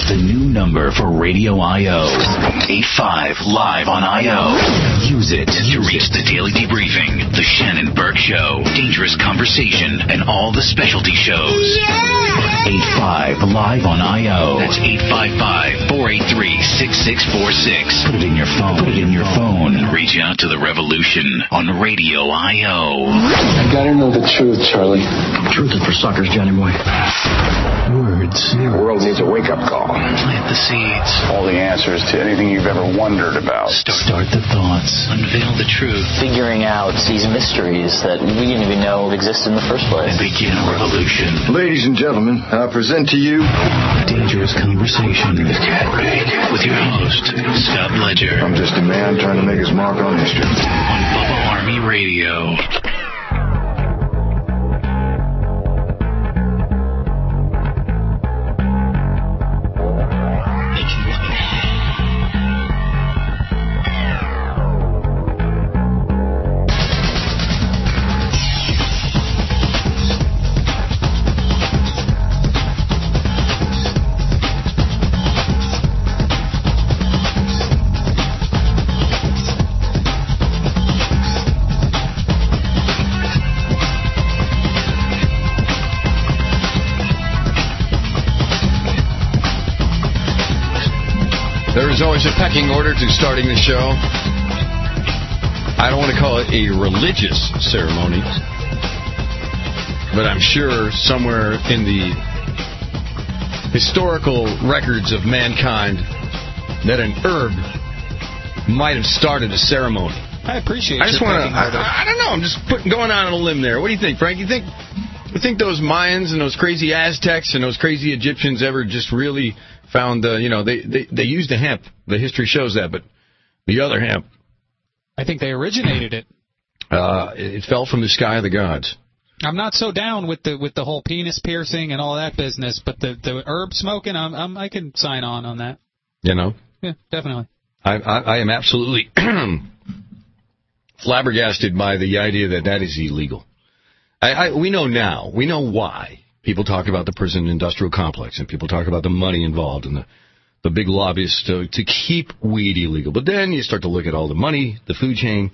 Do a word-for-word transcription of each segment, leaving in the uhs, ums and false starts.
The new number for Radio I O. eight five live on I O. Use it to reach the Daily Debriefing, the Shannon Burke Show, Dangerous Conversation, and all the specialty shows. Yeah! eight five live on I O. That's eight five five, four eight three, six six four six. Put it in your phone. Put it in your phone. Reach out to the revolution on Radio I O. I gotta know the truth, Charlie. Truth is for suckers, Johnny boy. Words. The world needs a wake-up call. Plant the seeds. All the answers to anything you've ever wondered about. Start, Start the thoughts. Unveil the truth. Figuring out these mysteries that we didn't even know existed in the first place. And begin a revolution. Ladies and gentlemen, I present to you Dangerous Conversation with your host, Scott Ledger. I'm just a man trying to make his mark on history. On Bubba Army Radio. There's always a pecking order to starting the show. I don't want to call it a religious ceremony, but I'm sure somewhere in the historical records of mankind that an herb might have started a ceremony. I appreciate. I just want to. I, I don't know. I'm just putting, going out on a limb there. What do you think, Frank? You think you think those Mayans and those crazy Aztecs and those crazy Egyptians ever just really found, uh, you know, they, they, they used the hemp. The history shows that, but the other hemp. I think they originated it. Uh, it, it fell from the sky of the gods. I'm not so down with the with the whole penis piercing and all that business, but the, the herb smoking, I'm, I'm, I can sign on on that. You know? Yeah, definitely. I, I, I am absolutely flabbergasted by the idea that that is illegal. I, I, we know now. We know why. People talk about the prison industrial complex, and people talk about the money involved and the, the big lobbyists to, to keep weed illegal. But then you start to look at all the money, the food chain,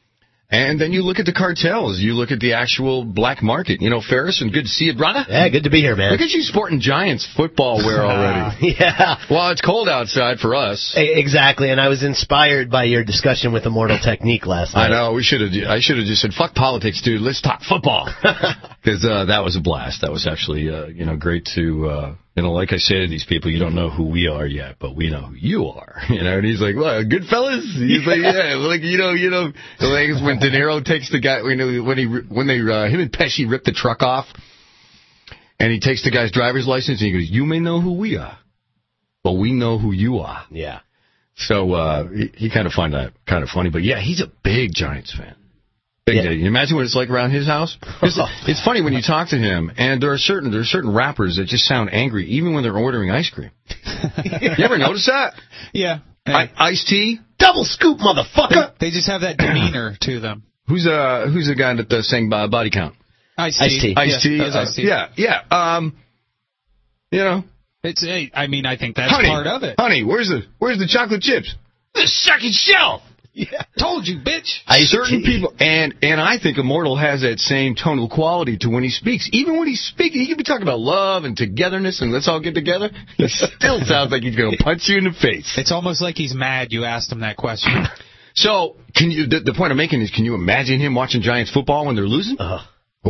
and then you look at the cartels. You look at the actual black market. You know, Ferris, and good to see you, brother. Yeah, good to be here, man. Look at you sporting Giants football wear already. Yeah. Well, it's cold outside for us. Exactly, and I was inspired by your discussion with Immortal Technique last night. I know. We should have. I should have just said, "Fuck politics, dude. Let's talk football." Because uh, that was a blast. That was actually, uh, you know, great to, uh, you know, like I say to these people, you don't know who we are yet, but we know who you are. You know, and he's like, "What, good fellas?" He's like, "Yeah, like you know, you know." Like when De Niro takes the guy, when when he when they uh, him and Pesci rip the truck off, and he takes the guy's driver's license, and he goes, "You may know who we are, but we know who you are." Yeah. So uh, he, he kind of find that kind of funny, but yeah, he's a big Giants fan. Big Yeah. day. You imagine what it's like around his house? It's, it's funny when you talk to him, and there are certain there are certain rappers that just sound angry even when they're ordering ice cream. You ever notice that? Yeah. I, Ice-T? Double scoop, motherfucker! They, they just have that demeanor to them. Who's uh who's the guy that uh, sang uh, Body Count? Ice-T. Ice-T. Ice-T. Yeah, that was uh, Ice-T. yeah, yeah. Um, you know, It's. I mean, I think that's honey, part of it. honey, where's the where's the chocolate chips? The second shelf. Yeah. Told you, bitch. Certain people, and and I think Immortal has that same tonal quality to when he speaks. Even when he's speaking, he could be talking about love and togetherness and let's all get together. He still sounds like he's going to punch you in the face. It's almost like he's mad you asked him that question. So, can you? The, the point I'm making is, can you imagine him watching Giants football when they're losing? Uh,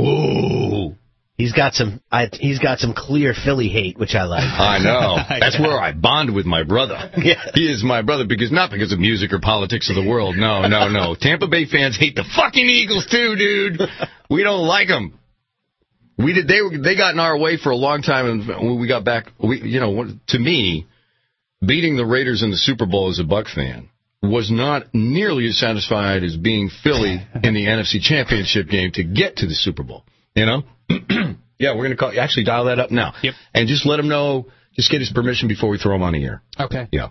Oh, he's got some. I, he's got some clear Philly hate, which I like. I know. That's where I bond with my brother. Yeah. He is my brother because not because of music or politics of the world. No, no, no. Tampa Bay fans hate the fucking Eagles too, dude. We don't like them. We did. They they got in our way for a long time, and when we got back, we you know, to me, beating the Raiders in the Super Bowl as a Buck fan was not nearly as satisfied as being Philly in the N F C Championship game to get to the Super Bowl. You know? Yeah, we're going to call actually dial that up now. Yep. And just let him know, just get his permission before we throw him on the air. Okay. Yeah.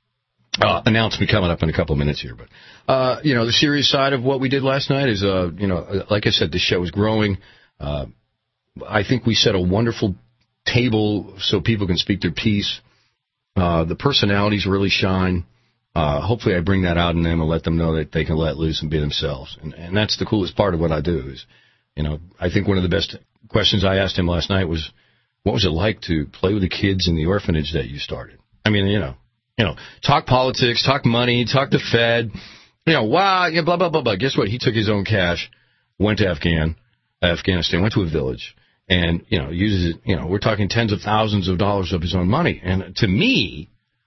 Uh, announcement coming up in a couple of minutes here. But, uh, you know, the serious side of what we did last night is, uh, you know, like I said, the show is growing. Uh, I think we set a wonderful table so people can speak their piece. Uh, the personalities really shine. Uh, hopefully I bring that out in them and let them know that they can let loose and be themselves. And, and that's the coolest part of what I do is, you know, I think one of the best questions I asked him last night was, what was it like to play with the kids in the orphanage that you started? I mean, you know, you know, talk politics, talk money, talk the Fed, you know, wow, yeah, blah, blah, blah, blah. Guess what? He took his own cash, went to Afghan, Afghanistan, went to a village, and, you know, uses it, you know, we're talking tens of thousands of dollars of his own money. And to me,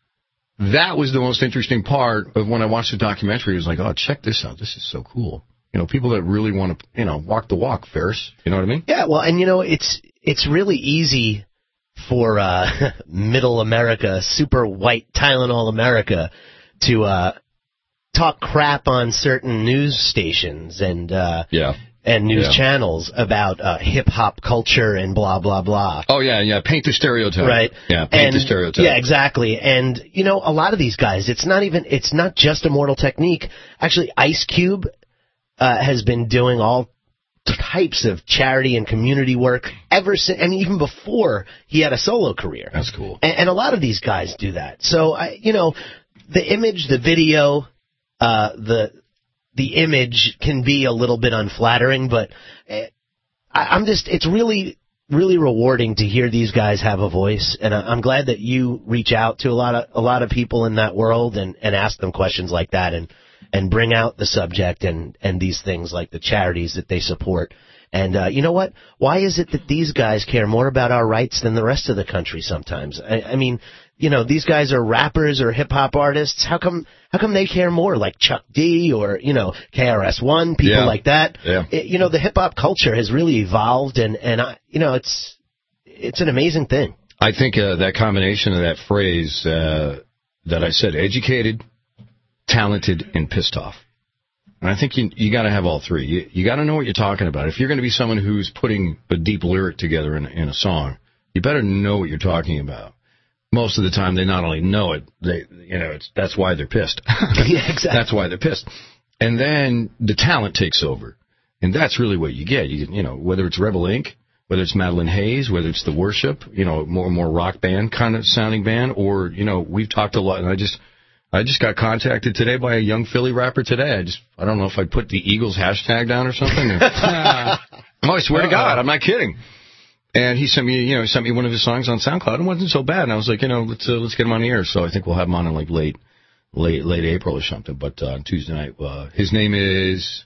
that was the most interesting part of when I watched the documentary. It was like, oh, check this out. This is so cool. You know, people that really want to, you know, walk the walk, Ferris. You know what I mean? Yeah, well, and, you know, it's it's really easy for uh, middle America, super white Tylenol America, to uh, talk crap on certain news stations and uh, yeah. and news yeah. channels about uh, hip-hop culture and blah, blah, blah. Oh, yeah, yeah, paint the stereotype. Right. Yeah, paint and, the stereotype. Yeah, exactly. And, you know, a lot of these guys, it's not even, it's not just Immortal Technique. Actually, Ice Cube uh, has been doing all types of charity and community work ever since, and even before he had a solo career. That's cool. And, and a lot of these guys do that. So, I, you know, the image, the video, uh, the... the image can be a little bit unflattering, but I, I'm just, it's really, really rewarding to hear these guys have a voice. And I'm glad that you reach out to a lot of, a lot of people in that world and, and ask them questions like that and, and bring out the subject and, and these things like the charities that they support. And, uh, you know what? Why is it that these guys care more about our rights than the rest of the country sometimes? I, I mean, you know, these guys are rappers or hip-hop artists. How come how come they care more, like Chuck D or, you know, K R S One, people yeah. like that? Yeah. It, you know, the hip-hop culture has really evolved, and, and I, you know, it's it's an amazing thing. I think uh, that combination of that phrase uh, that I said, educated, talented, and pissed off. And I think you you got to have all three. You, you got to know what you're talking about. If you're going to be someone who's putting a deep lyric together in, in a song, you better know what you're talking about. Most of the time, they not only know it, they you know it's that's why they're pissed. Yeah, exactly. That's why they're pissed. And then the talent takes over, and that's really what you get. You you know whether it's Rebel Incorporated, whether it's Madeline Hayes, whether it's The Worship, you know more more rock band kind of sounding band, or you know we've talked a lot, and I just. I just got contacted today by a young Philly rapper today. I just, I don't know if I put the Eagles hashtag down or something. Or, oh, I swear to God, I'm not kidding. And he sent me, you know, he sent me one of his songs on SoundCloud. It wasn't so bad. And I was like, you know, let's uh, let's get him on the air. So I think we'll have him on in like late, late, late April or something. But uh, on Tuesday night, uh, his name is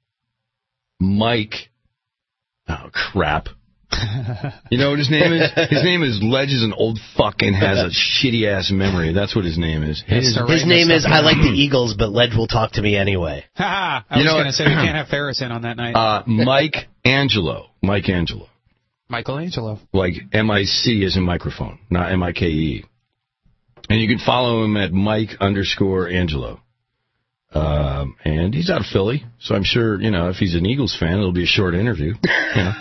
Mike. Oh crap. You know what his name is? His name is Ledge is an old fuck and has a shitty ass memory. That's what his name is. His, his name is I like the Eagles, but Ledge will talk to me anyway. Ha! I You was know going to what? say we can't have Ferris in on that night. Uh, Mike Angelo. Mike Angelo. Michelangelo. Like M I C as in microphone, not M I K E. And you can follow him at Mike underscore Angelo. Um, and he's out of Philly, so I'm sure, you know, if he's an Eagles fan, it'll be a short interview. You know?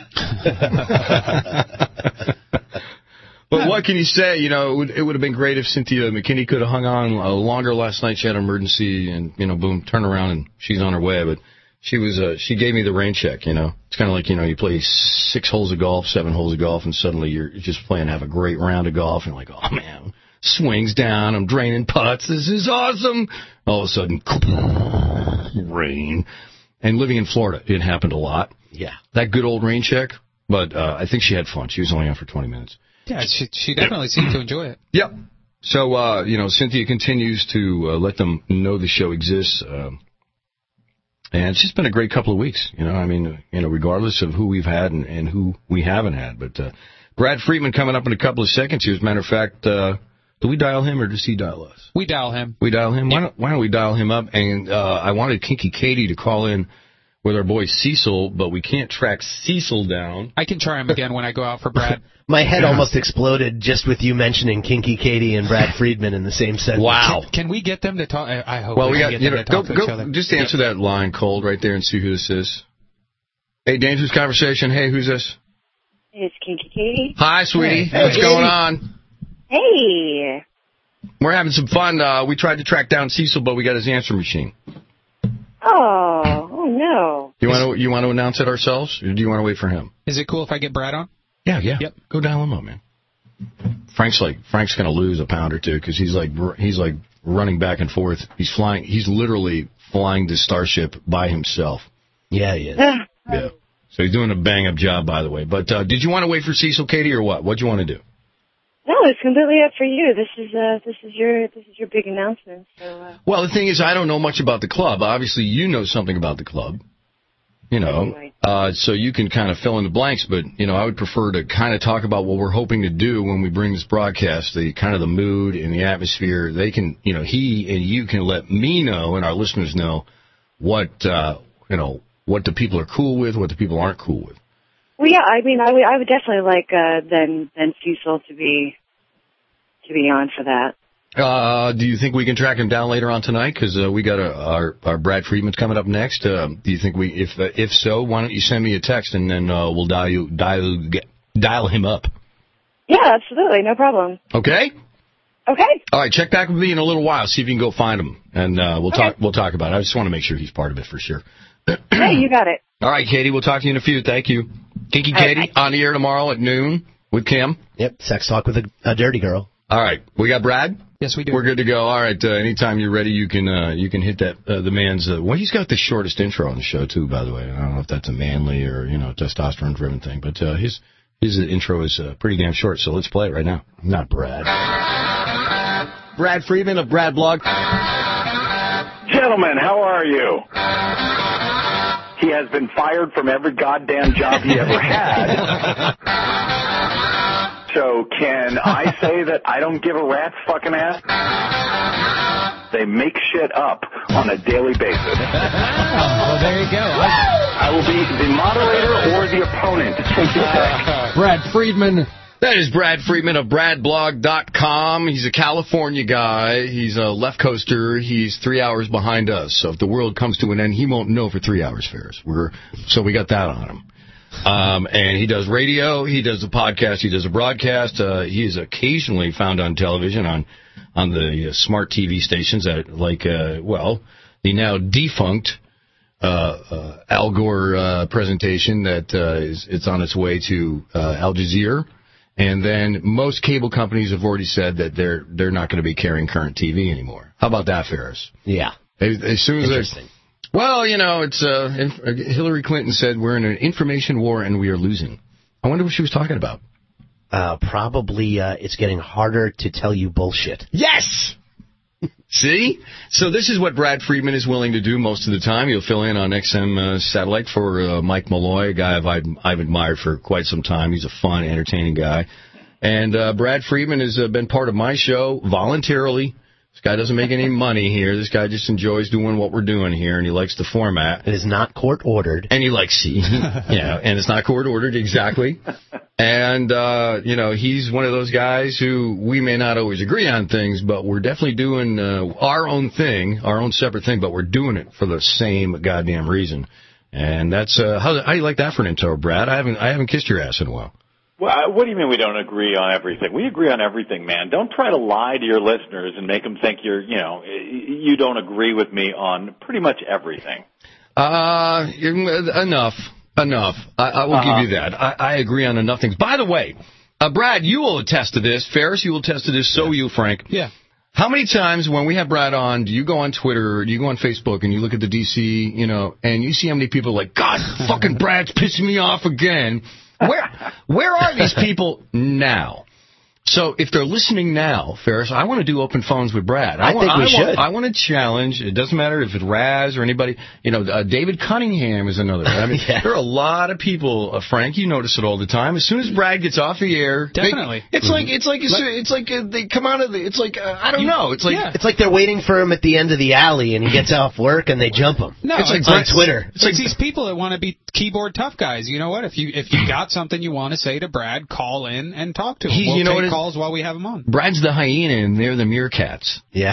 But what can you say? You know, it would, it would have been great if Cynthia McKinney could have hung on uh, longer last night. She had an emergency, and, you know, boom, turn around, and she's on her way. But she was, uh, she gave me the rain check, you know. It's kind of like, you know, you play six holes of golf, seven holes of golf, and suddenly you're just playing, have a great round of golf, and you're like, oh, man. Swings down, I'm draining putts, this is awesome. All of a sudden, rain. And living in Florida, it happened a lot. Yeah. That good old rain check, but uh, I think she had fun. She was only on for twenty minutes. Yeah, she, she definitely seemed to enjoy it. Yep. So, uh, you know, Cynthia continues to uh, let them know the show exists. Um, and it's just been a great couple of weeks, you know, I mean, you know, regardless of who we've had and, and who we haven't had. But uh, Brad Friedman coming up in a couple of seconds here. As a matter of fact, uh, do we dial him or does he dial us? We dial him. We dial him? Why don't, why don't we dial him up? And uh, I wanted Kinky Katie to call in with our boy Cecil, but we can't track Cecil down. I can try him again when I go out for Brad. My head almost exploded just with you mentioning Kinky Katie and Brad Friedman in the same sentence. Wow. Can, can we get them to talk? I, I hope Well, we, we can got, get you them know, to talk go, to each go, other. just answer that line cold right there and see who this is. Hey, Dangerous Conversation. Hey, who's this? It's Kinky Katie. Hi, sweetie. Hey. What's Hey. going on? Hey. We're having some fun. Uh, we tried to track down Cecil, but we got his answer machine. Oh, oh no. You want to you want to announce it ourselves, or do you want to wait for him? Is it cool if I get Brad on? Yeah, yeah. Yep. Go dial him up, man. Frank's like Frank's going to lose a pound or two because he's like he's like running back and forth. He's flying. He's literally flying the Starship by himself. Yeah, he is. Yeah. So he's doing a bang up job, by the way. But uh, did you want to wait for Cecil, Katie, or what? What'd you want to do? No, it's completely up for you. This is uh, this is your this is your big announcement. So. Uh, Well, the thing is, I don't know much about the club. Obviously, you know something about the club. You know, uh, so you can kind of fill in the blanks. But you know, I would prefer to kind of talk about what we're hoping to do when we bring this broadcast, the kind of the mood and the atmosphere. They can, you know, he and you can let me know and our listeners know what uh, you know what the people are cool with, what the people aren't cool with. well, yeah, I mean, I would I would definitely like uh, then then Cecil to be to be on for that. Uh, do you think we can track him down later on tonight? Because uh, we got a, our our Brad Friedman's coming up next. Uh, do you think we, if uh, if so, why don't you send me a text and then uh, we'll dial you dial get, dial him up? Yeah, absolutely, no problem. Okay. Okay. All right. Check back with me in a little while. See if you can go find him, and uh, we'll Okay. talk. We'll talk about it. I just want to make sure he's part of it for sure. Hey, you got it. All right, Katie. We'll talk to you in a few. Thank you, Kinky All right, Katie, bye. on the air tomorrow at noon with Kim. Yep, sex talk with a, a dirty girl. All right. We got Brad. Yes, we do. We're good to go. All right. Uh, anytime you're ready, you can uh, you can hit that uh, the man's. Uh, well, he's got the shortest intro on the show too. By the way, I don't know if that's a manly or you know testosterone driven thing, but uh, his his intro is uh, pretty damn short. So let's play it right now. Not Brad. Brad Friedman of Brad Blog. Gentlemen, how are you? He has been fired from every goddamn job he ever had. So can I say that I don't give a rat's fucking ass? They make shit up on a daily basis. Well, there you go. I will be the moderator or the opponent. Take your pick. Brad Friedman. That is Brad Friedman of brad blog dot com. He's a California guy. He's a left coaster. He's three hours behind us. So if the world comes to an end, he won't know for three hours, Ferris. We're so we got that on him. Um, and he does radio. He does a podcast. He does a broadcast. Uh, he is occasionally found on television on on the uh, smart T V stations that like uh, well the now defunct uh, uh, Al Gore uh, presentation that uh, is it's on its way to uh, Al Jazeera. And then most cable companies have already said that they're they're not going to be carrying current T V anymore. How about that, Ferris? Yeah. As, as soon as Interesting. well, you know, it's uh, inf- Hillary Clinton said we're in an information war and we are losing. I wonder what she was talking about. Uh, probably uh, it's getting harder to tell you bullshit. Yes. See? So this is what Brad Friedman is willing to do most of the time. He'll fill in on X M uh, satellite for uh, Mike Malloy, a guy I've, I've admired for quite some time. He's a fun, entertaining guy. And uh, Brad Friedman has uh, been part of my show voluntarily. This guy doesn't make any money here. This guy just enjoys doing what we're doing here, and he likes the format. It is not court ordered. And he likes, yeah, and it's not court ordered, exactly. And, uh, you know, he's one of those guys who we may not always agree on things, but we're definitely doing uh, our own thing, our own separate thing, but we're doing it for the same goddamn reason. And that's, uh, how, how do you like that for an intro, Brad? I haven't, I haven't kissed your ass in a while. Well, what do you mean we don't agree on everything? We agree on everything, man. Don't try to lie to your listeners and make them think you're, you know, you don't agree with me on pretty much everything. Uh, enough, enough. I, I will Uh-huh. give you that. I, I agree on enough things. By the way, uh, Brad, you will attest to this. Ferris, you will attest to this. So will you, Frank. Yeah. How many times when we have Brad on, do you go on Twitter, or do you go on Facebook, and you look at the D C, you know, and you see how many people are like, God, fucking Brad's pissing me off again. Where where are these people now? So if they're listening now, Ferris, I want to do open phones with Brad. I want, think we I should. Want, I want to challenge. It doesn't matter if it's Raz or anybody. You know, uh, David Cunningham is another. I mean, Yeah. there are a lot of people. Uh, Frank, you notice it all the time. As soon as Brad gets off the air, they- Definitely. it's like it's like it's like uh, they come out of the. It's like uh, I don't know. It's like yeah. It's like they're waiting for him at the end of the alley, and he gets off work, and they jump him. No, It's like it's on Brad- Twitter. It's like these people that want to be keyboard tough guys. You know what? If you if you got something you want to say to Brad, call in and talk to him. He- we'll you know take what it- calls while we have him on. Brad's the hyena and they're the meerkats. Yeah.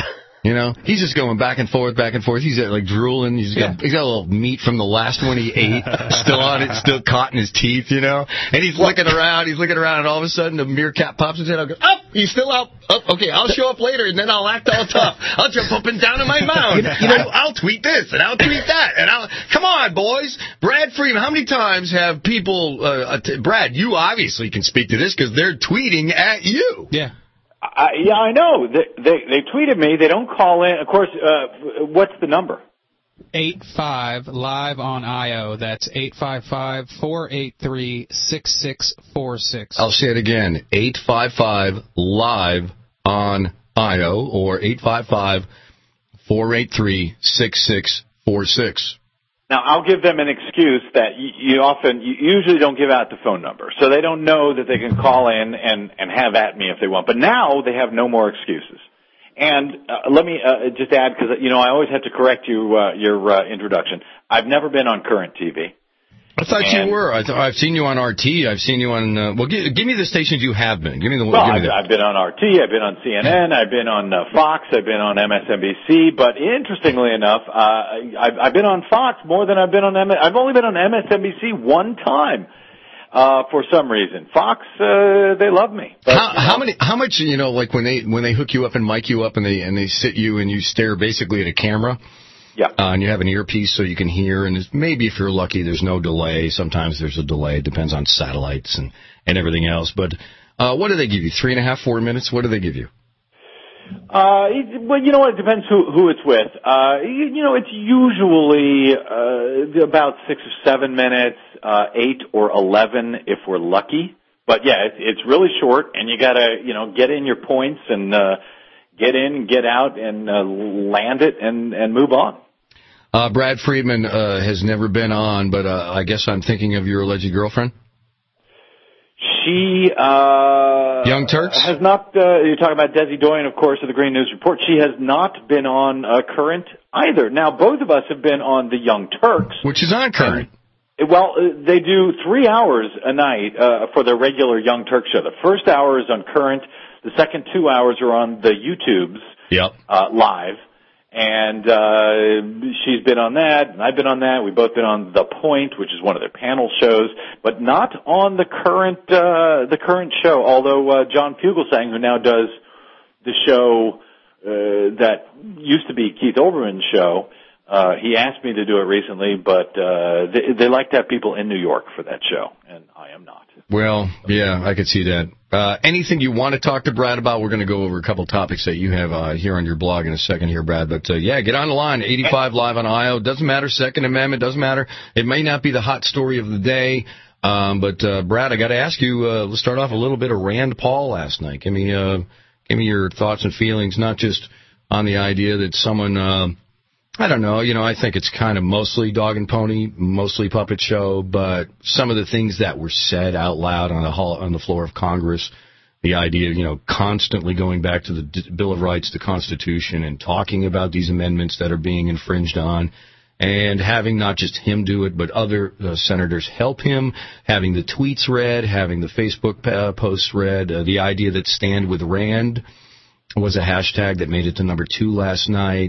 You know, he's just going back and forth, back and forth. He's uh, like drooling. He's got, yeah. he's got a little meat from the last one he ate still on it, still caught in his teeth, you know. And he's what? looking around, he's looking around, and all of a sudden the meerkat pops his head. I'll go, up, oh, he's still up. Oh, okay, I'll show up later, and then I'll act all tough. I'll jump up and down in my mound. You know, I'll tweet this, and I'll tweet that, and I'll, come on, boys. Brad Friedman, how many times have people, uh, t- Brad, you obviously can speak to this because they're tweeting at you. Yeah. Uh, yeah, I know. They, they they tweeted me. They don't call in. Of course, uh, what's the number? eight five live on I O. That's eight five five, four eight three, six six four six. I'll say it again. eight five five live on I O or eight five five, four eight three, six six four six. Now, I'll give them an excuse that you, you often, you usually don't give out the phone number. So they don't know that they can call in and, and have at me if they want. But now they have no more excuses. And uh, let me uh, just add, because, you know, I always have to correct you, uh, your uh, introduction. I've never been on Current T V. I thought and, you were. I th- I've seen you on R T. I've seen you on. Uh, well, give, give me the stations you have been. Give me the. Well, give me I've, the... I've been on R T. I've been on C N N. I've been on uh, Fox. I've been on M S N B C. But interestingly enough, uh, I've, I've been on Fox more than I've been on M. I've only been on M S N B C one time. Uh, for some reason, Fox, uh, they love me. But, how, you know, how many? How much? You know, like when they when they hook you up and mic you up and they and they sit you and you stare basically at a camera. Yeah. Uh, and you have an earpiece so you can hear, and maybe if you're lucky, there's no delay. Sometimes there's a delay. It depends on satellites and, and everything else. But uh, what do they give you? Three and a half, four minutes? What do they give you? Uh, it, well, you know what? It depends who who it's with. Uh, you, you know, it's usually uh, about six or seven minutes, uh, eight or eleven if we're lucky. But yeah, it's, it's really short, and you gotta, you know, get in your points and uh, get in, get out, and uh, land it, and and move on. Uh, Brad Friedman uh, has never been on, but uh, I guess I'm thinking of your alleged girlfriend. She uh, Young Turks has not. Uh, you're talking about Desi Doyen, of course, of the Green News Report. She has not been on uh, Current either. Now, both of us have been on the Young Turks, which is on Current. And, well, uh, they do three hours a night uh, for their regular Young Turks show. The first hour is on Current. The second two hours are on the YouTubes. Yep. Uh, live. And uh she's been on that, and I've been on that. We've both been on The Point, which is one of their panel shows, but not on the current uh the current show. Although uh, John Fugelsang, who now does the show uh that used to be Keith Olbermann's show, uh he asked me to do it recently, but uh they, they like to have people in New York for that show, and I am not. Well, yeah, I could see that. Uh, anything you want to talk to Brad about? We're going to go over a couple topics that you have uh, here on your blog in a second here, Brad. But, uh, yeah, get on the line, eighty-five live on I O. Doesn't matter, Second Amendment, doesn't matter. It may not be the hot story of the day. Um, but, uh, Brad, I got to ask you, uh, let's start off a little bit of Rand Paul last night. Give me, uh, give me your thoughts and feelings, not just on the idea that someone, uh, I don't know, you know, I think it's kind of mostly dog and pony, mostly puppet show, but some of the things that were said out loud on the hall, on the floor of Congress, the idea, you know, constantly going back to the D- Bill of Rights, the Constitution, and talking about these amendments that are being infringed on, and having not just him do it, but other uh, senators help him, having the tweets read, having the Facebook uh, posts read, uh, the idea that Stand With Rand was a hashtag that made it to number two last night.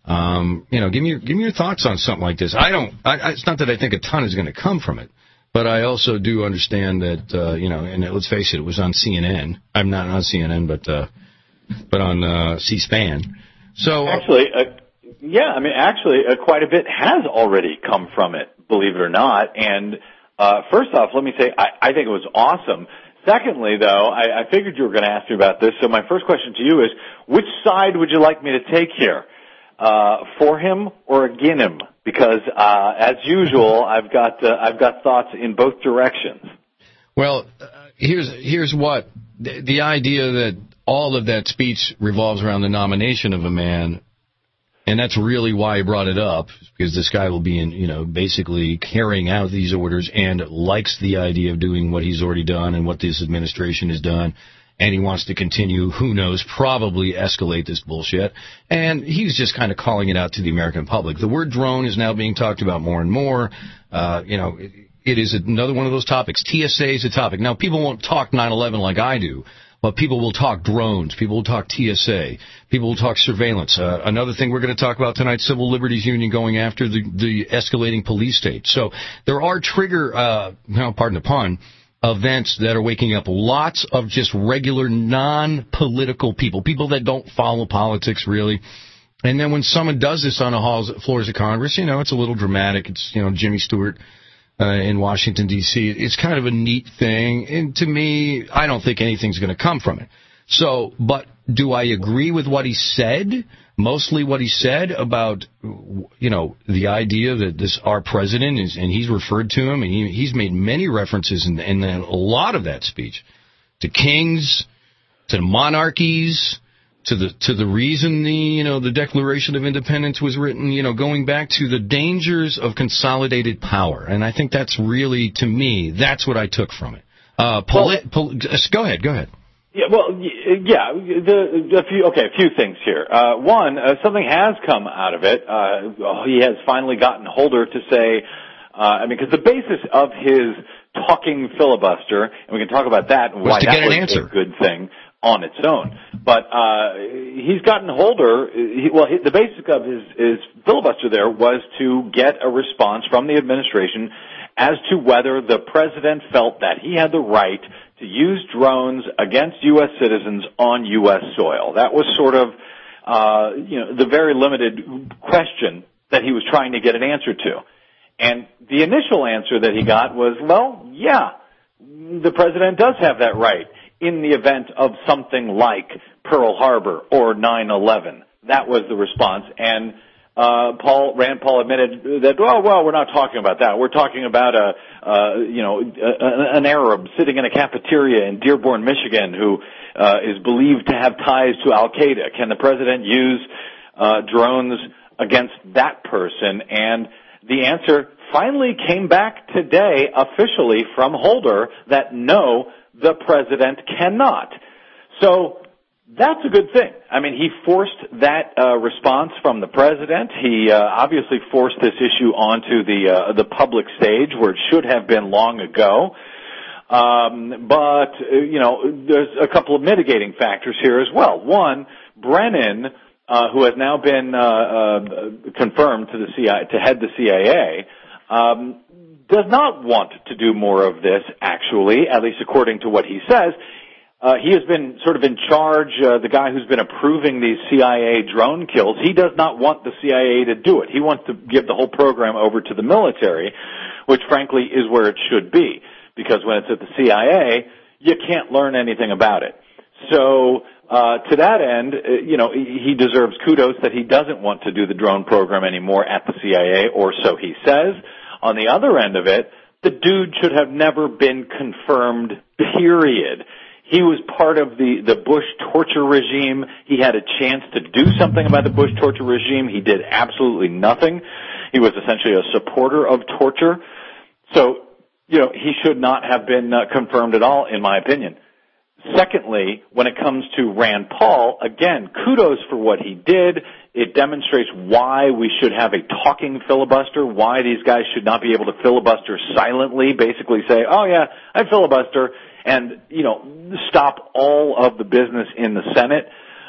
Um, you know, give me your, give me your thoughts on something like this. I don't, I, I, it's not that I think a ton is going to come from it, but I also do understand that, uh, you know, and let's face it, it was on C N N. I'm not on C N N, but, uh, but on, uh, C-SPAN. So. Actually, uh, yeah, I mean, actually, uh, quite a bit has already come from it, believe it or not. And, uh, first off, let me say, I, I think it was awesome. Secondly, though, I, I figured you were going to ask me about this, so my first question to you is, which side would you like me to take here? Uh, for him or against him? Because, uh, as usual, I've got, uh, I've got thoughts in both directions. Well, uh, here's, here's what. The, the idea that all of that speech revolves around the nomination of a man, and that's really why he brought it up, because this guy will be in, you know, basically carrying out these orders and likes the idea of doing what he's already done and what this administration has done. And he wants to continue, who knows, probably escalate this bullshit. And he's just kind of calling it out to the American public. The word drone is now being talked about more and more. Uh, you know, it, it is another one of those topics. T S A is a topic. Now, people won't talk nine eleven like I do, But people will talk drones. People will talk T S A. People will talk surveillance. Uh, another thing we're going to talk about tonight, Civil Liberties Union going after the, the escalating police state. So there are trigger, uh, well, pardon the pun, events that are waking up lots of just regular non-political people, people that don't follow politics really. And then when someone does this on the halls, floors of Congress, you know, it's a little dramatic. It's, you know, Jimmy Stewart uh, in Washington, D C It's kind of a neat thing. And to me, I don't think anything's going to come from it. So, but do I agree with what he said? Mostly what he said about, you know, the idea that this, our president is, and he's referred to him, and he, he's made many references in, in a lot of that speech to kings, to monarchies, to the to the reason the you know the Declaration of Independence was written, you know, going back to the dangers of consolidated power, and I think that's really, to me, that's what I took from it. Uh, poli- poli- go ahead, go ahead. Yeah, well, yeah, the, a few, okay, a few things here. Uh, one, uh, something has come out of it. Uh, he has finally gotten Holder to say, uh, I mean, because the basis of his talking filibuster, and we can talk about that and was why to that get an was answer. a good thing on its own. But, uh, he's gotten Holder, he, well, he, the basic of his, his filibuster there was to get a response from the administration as to whether the president felt that he had the right to use drones against U S citizens on U S soil. That was sort of, uh, you know, the very limited question that he was trying to get an answer to. And the initial answer that he got was, well, yeah, the president does have that right in the event of something like Pearl Harbor or nine eleven. That was the response. And Uh, Paul, Rand Paul admitted that, oh, well, we're not talking about that. We're talking about a, uh, you know, a, an Arab sitting in a cafeteria in Dearborn, Michigan, who, uh, is believed to have ties to Al-Qaeda. Can the president use, uh, drones against that person? And the answer finally came back today officially from Holder that no, the president cannot. So, that's a good thing. I mean, he forced that uh, response from the president. He uh, obviously forced this issue onto the uh, the public stage where it should have been long ago. Um, but uh, you know, there's a couple of mitigating factors here as well. One, Brennan, uh, who has now been uh, uh, confirmed to the C I A to head the C I A, um, does not want to do more of this. Actually, at least according to what he says. Uh, he has been sort of in charge, uh, the guy who's been approving these C I A drone kills. He does not want the C I A to do it. He wants to give the whole program over to the military, which frankly is where it should be. Because when it's at the C I A, you can't learn anything about it. So, uh, to that end, uh, you know, he deserves kudos that he doesn't want to do the drone program anymore at the C I A, or so he says. On the other end of it, the dude should have never been confirmed, period. He was part of the, the Bush torture regime. He had a chance to do something about the Bush torture regime. He did absolutely nothing. He was essentially a supporter of torture. So, you know, he should not have been uh, confirmed at all, in my opinion. Secondly, when it comes to Rand Paul, again, kudos for what he did. It demonstrates why we should have a talking filibuster, why these guys should not be able to filibuster silently, basically say, oh yeah, I filibuster, and, you know, stop all of the business in the Senate.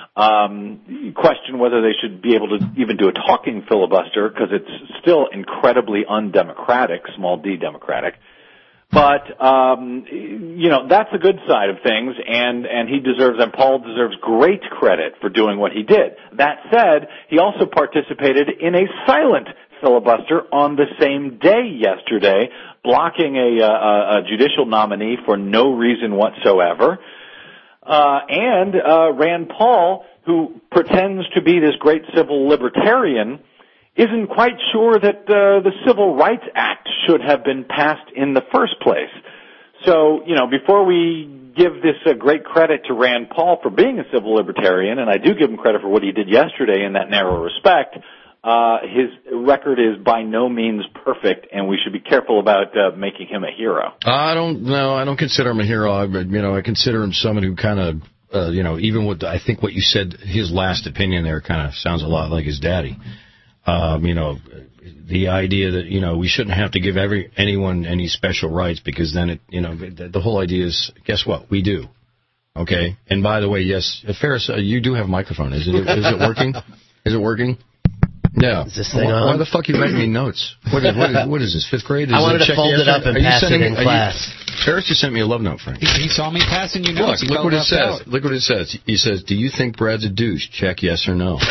Um, question whether they should be able to even do a talking filibuster, because it's still incredibly undemocratic, small d democratic. But, um, you know, that's a good side of things, and, and he deserves, and Paul deserves great credit for doing what he did. That said, he also participated in a silent filibuster on the same day yesterday, blocking a, a, a judicial nominee for no reason whatsoever. Uh, and, uh, Rand Paul, who pretends to be this great civil libertarian, isn't quite sure that uh, the Civil Rights Act should have been passed in the first place. So, you know, before we give this uh, great credit to Rand Paul for being a civil libertarian, and I do give him credit for what he did yesterday in that narrow respect, uh, his record is by no means perfect, and we should be careful about uh, making him a hero. I don't know. I don't consider him a hero. I, you know, I consider him someone who kind of, uh, you know, even with, I think what you said, his last opinion there kind of sounds a lot like his daddy. Um, you know, the idea that, you know, we shouldn't have to give every anyone any special rights, because then it, you know, the, the whole idea is, guess what? We do. Okay. And by the way, yes, Ferris, uh, you do have a microphone. Is it? Is it working? Is it working? Yeah. Is this thing why, on? why the fuck are you writing me notes? What is, what is, what is this, fifth grade? Is I wanted it to fold it up and pass it in class. You, Ferris just sent me a love note, Frank. He, he saw me passing you notes. Look, He look what it felt says. left out. Look what it says. He says, do you think Brad's a douche? Check yes or no.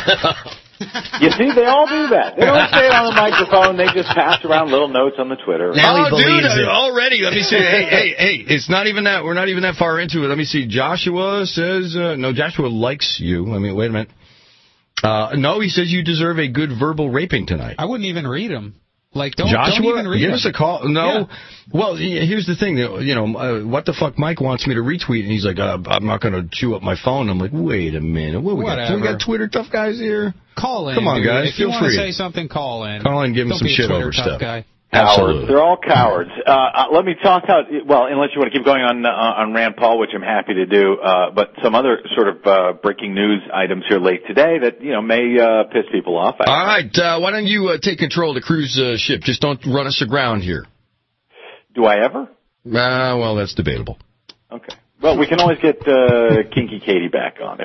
You see, they all do that. They don't say it on the microphone. They just pass around little notes on the Twitter. Now he oh, dude, believes it. already. Let me see. Hey, hey, hey. It's not even that. We're not even that far into it. Let me see. Joshua says, uh, no, Joshua likes you. I mean, wait a minute. Uh, no, he says you deserve a good verbal raping tonight. I wouldn't even read them. Like, don't, Joshua, don't even read give them. us a call. No. Yeah. Well, here's the thing. You know, uh, what the fuck Mike wants me to retweet, and he's like, uh, I'm not going to chew up my phone. I'm like, wait a minute. What we got? We got Twitter tough guys here? Call in. Come on, dude. guys. If Feel you want to free. say something, call in. Call in and give him Don't some be a shit Twitter over tough stuff. Guy. Cowards. Absolutely. They're all cowards. Uh, uh, let me talk out, well, unless you want to keep going on uh, on Rand Paul, which I'm happy to do, uh, but some other sort of uh, breaking news items here late today that, you know, may uh, piss people off. All right. Uh, why don't you uh, take control of the cruise uh, ship? Just don't run us aground here. Do I ever? Ah, uh, well, that's debatable. Okay. Well, we can always get uh, Kinky Katie back on. If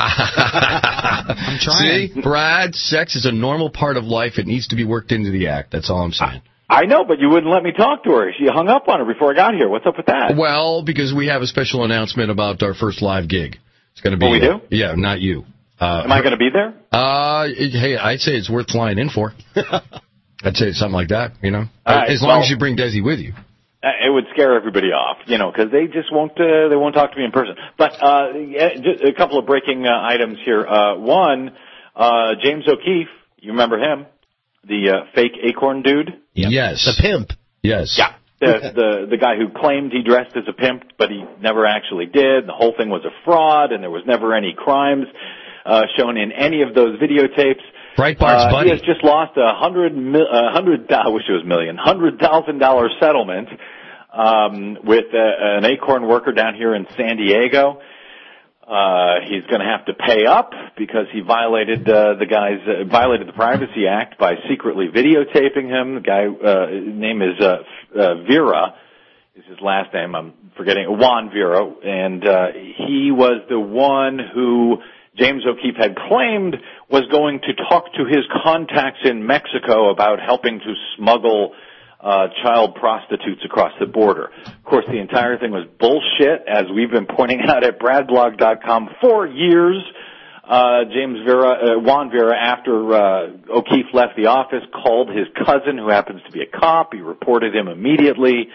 Ah. I'm trying. See, Brad, sex is a normal part of life. It needs to be worked into the act. That's all I'm saying. I know, but you wouldn't let me talk to her. She hung up on her before I got here. What's up with that? Well, because we have a special announcement about our first live gig. It's going to be. Oh, we do? Uh, yeah, not you. Uh, Am I going to be there? Uh, it, hey, I'd say it's worth flying in for. I'd say something like that, you know. Right, as long well, as you bring Desi with you. Uh, it would scare everybody off, you know, because they just won't uh, they won't talk to me in person. But uh, yeah, just a couple of breaking uh, items here. Uh, one, uh, James O'Keefe, you remember him, the uh, fake Acorn dude? Yep. Yes, the pimp. Yes. Yeah, the the the guy who claimed he dressed as a pimp, but he never actually did. The whole thing was a fraud, and there was never any crimes uh, shown in any of those videotapes. Breitbart's uh, buddy. He has just lost a hundred mil, a hundred. I wish it was million, hundred thousand dollar settlement um, with uh, an Acorn worker down here in San Diego. Uh, he's going to have to pay up because he violated uh, the guy's uh, violated the Privacy Act by secretly videotaping him. The guy uh, his name is uh, uh, Vera is his last name. I'm forgetting Juan Vera, and uh, he was the one who James O'Keefe had claimed was going to talk to his contacts in Mexico about helping to smuggle uh child prostitutes across the border. Of course, the entire thing was bullshit, as we've been pointing out at brad blog dot com for years. Uh James Vera, uh, Juan Vera, after uh O'Keefe left the office, called his cousin, who happens to be a cop. He reported him immediately.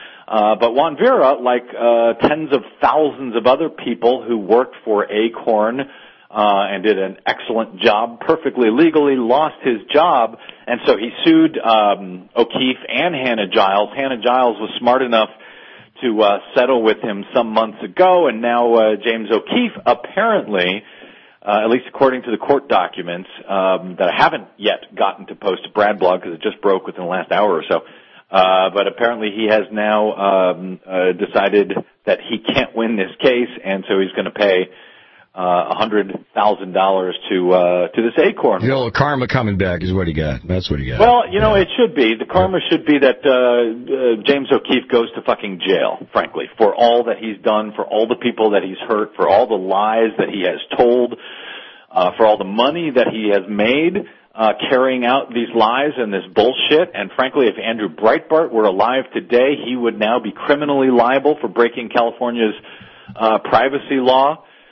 Uh but Juan Vera, like uh tens of thousands of other people who worked for Acorn, Uh, and did an excellent job, perfectly legally, lost his job, and so he sued um, O'Keefe and Hannah Giles. Hannah Giles was smart enough to uh, settle with him some months ago, and now uh, James O'Keefe apparently, uh, at least according to the court documents um, that I haven't yet gotten to post to Brad Blog because it just broke within the last hour or so, uh, but apparently he has now um, uh, decided that he can't win this case, and so he's going to pay Uh, one hundred thousand dollars to, uh, to this Acorn. You know, karma coming back is what he got. That's what he got. Well, you know, yeah. it should be. The karma should be that, uh, uh, James O'Keefe goes to fucking jail, frankly, for all that he's done, for all the people that he's hurt, for all the lies that he has told, uh, for all the money that he has made, uh, carrying out these lies and this bullshit. And frankly, if Andrew Breitbart were alive today, he would now be criminally liable for breaking California's, uh, privacy law.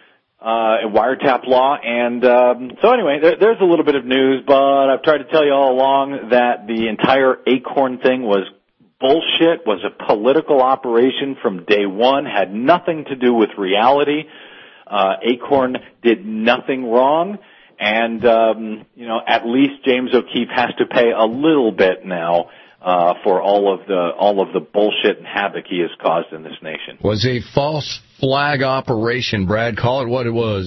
Uh, wiretap law, and um, so anyway, there, there's a little bit of news, but I've tried to tell you all along that the entire Acorn thing was bullshit, was a political operation from day one, had nothing to do with reality. Uh, Acorn did nothing wrong, and um, you know, at least James O'Keefe has to pay a little bit now uh, for all of the all of the bullshit and havoc he has caused in this nation. Was a false flag operation, Brad. Call it what it was.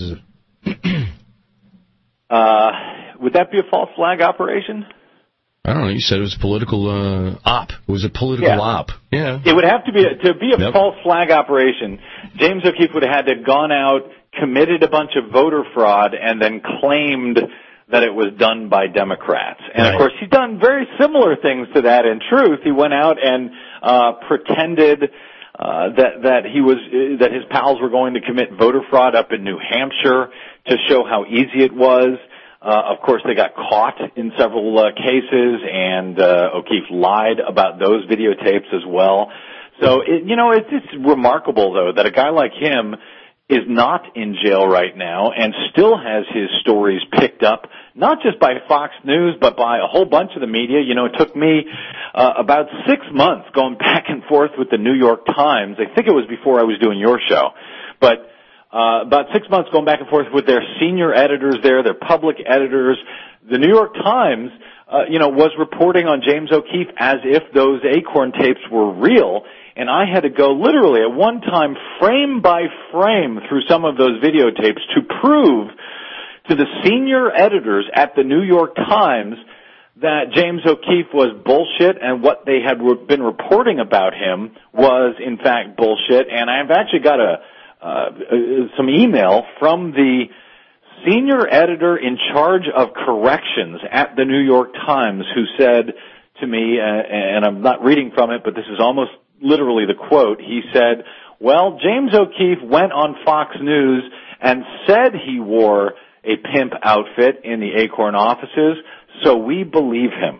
uh, would that be a false flag operation? I don't know. You said it was a political uh, op. It was a political yeah. op. Yeah. It would have to be a, to be a yep. false flag operation. James O'Keefe would have had to have gone out, committed a bunch of voter fraud, and then claimed that it was done by Democrats. And right. of course, he's done very similar things to that. In truth, he went out and uh, pretended uh, that that he was uh, that his pals were going to commit voter fraud up in New Hampshire to show how easy it was. Uh, of course, they got caught in several uh, cases, and uh, O'Keefe lied about those videotapes as well. So, it, you know, it's, it's remarkable, though, that a guy like him is not in jail right now and still has his stories picked up, not just by Fox News, but by a whole bunch of the media. You know, it took me uh, about six months going back and forth with the New York Times. I think it was before I was doing your show. But uh, about six months going back and forth with their senior editors there, their public editors. The New York Times, uh, you know, was reporting on James O'Keefe as if those Acorn tapes were real. And I had to go literally at one time frame by frame through some of those videotapes to prove to the senior editors at the New York Times that James O'Keefe was bullshit and what they had re- been reporting about him was in fact bullshit. And I've actually got a uh, some email from the senior editor in charge of corrections at the New York Times who said to me, uh, and I'm not reading from it, but this is almost literally the quote, he said, well, James O'Keefe went on Fox News and said he wore a pimp outfit in the Acorn offices, so we believe him.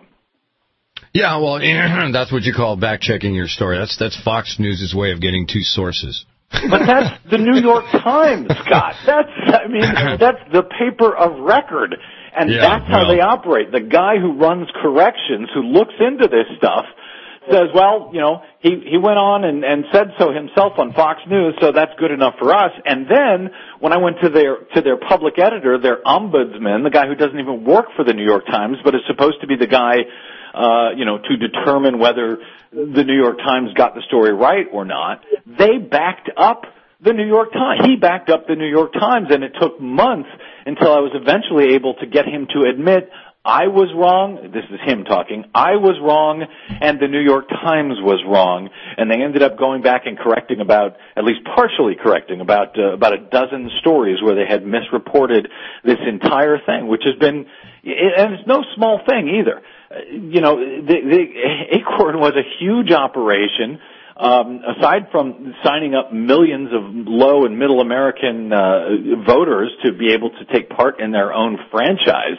Yeah, well, that's what you call back-checking your story. That's that's Fox News' way of getting two sources. But that's the New York Times, Scott. That's, I mean, that's the paper of record, and yeah, that's how well. they operate. The guy who runs corrections, who looks into this stuff, says, well, you know, he, he went on and, and said so himself on Fox News, so that's good enough for us. And then when I went to their, to their public editor, their ombudsman, the guy who doesn't even work for the New York Times, but is supposed to be the guy, uh, you know, to determine whether the New York Times got the story right or not, they backed up the New York Times. He backed up the New York Times, and it took months until I was eventually able to get him to admit I was wrong, this is him talking, I was wrong, and the New York Times was wrong, and they ended up going back and correcting about, at least partially correcting, about uh, about a dozen stories where they had misreported this entire thing, which has been, and it's no small thing either. Uh, you know, the, the Acorn was a huge operation. Um, aside from signing up millions of low and middle American uh, voters to be able to take part in their own franchise,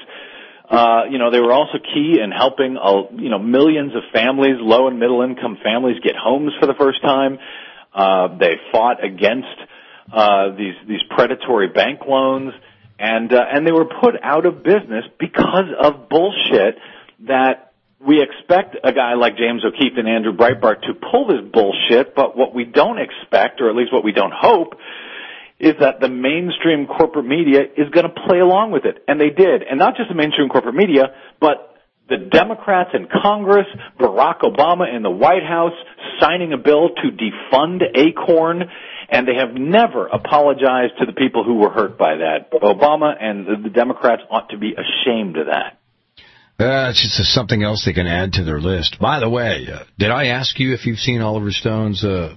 Uh, you know, they were also key in helping, uh, you know, millions of families, low and middle income families, get homes for the first time. Uh, they fought against, uh, these, these predatory bank loans, and, uh, and they were put out of business because of bullshit that we expect a guy like James O'Keefe and Andrew Breitbart to pull this bullshit, but what we don't expect, or at least what we don't hope, is that the mainstream corporate media is going to play along with it. And they did. And not just the mainstream corporate media, but the Democrats in Congress, Barack Obama in the White House, signing a bill to defund Acorn, and they have never apologized to the people who were hurt by that. Obama and the, the Democrats ought to be ashamed of that. Uh, it's just something else they can add to their list. By the way, uh, did I ask you if you've seen Oliver Stone's uh,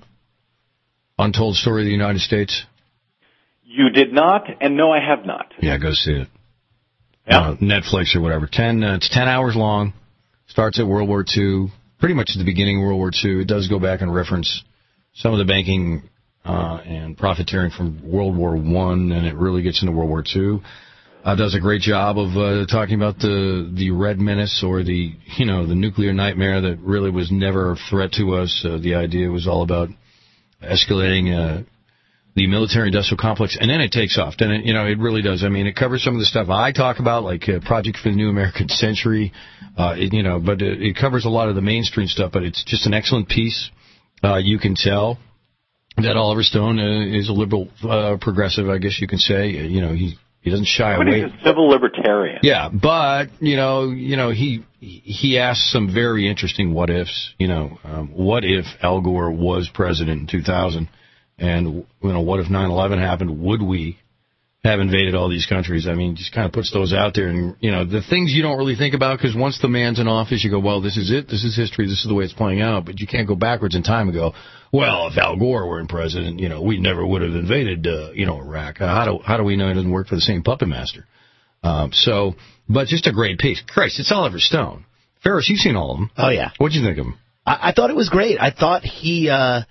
Untold Story of the United States? You did not, and no, I have not. Yeah, go see it. Yeah. Uh, Netflix or whatever. Ten. Uh, it's ten hours long. Starts at World War Two. Pretty much at the beginning of World War Two. It does go back and reference some of the banking uh, and profiteering from World War One, and it really gets into World War Two. Uh, does a great job of uh, talking about the the Red Menace, or the you know the nuclear nightmare that really was never a threat to us. Uh, the idea was all about escalating Uh, the military-industrial complex, and then it takes off. And, it, you know, it really does. I mean, it covers some of the stuff I talk about, like uh, Project for the New American Century, uh, it, you know, but it, it covers a lot of the mainstream stuff, but it's just an excellent piece. Uh, you can tell that Oliver Stone uh, is a liberal, uh, progressive, I guess you can say. Uh, you know, he, he doesn't shy but away. He's a civil libertarian. Yeah, but, you know, you know, he he asks some very interesting what-ifs. You know, um, what if Al Gore was president in two thousand? And, you know, what if nine eleven happened? Would we have invaded all these countries? I mean, just kind of puts those out there. And, you know, the things you don't really think about, because once the man's in office, you go, well, this is it. This is history. This is the way it's playing out. But you can't go backwards in time and go, well, if Al Gore were in president, you know, we never would have invaded, uh, you know, Iraq. Uh, how do how do we know it doesn't work for the same puppet master? Um, so, but just a great piece. Christ, it's Oliver Stone. Ferris, you've seen all of them. Oh, yeah. What'd you think of him? I, I thought it was great. I thought he... Uh,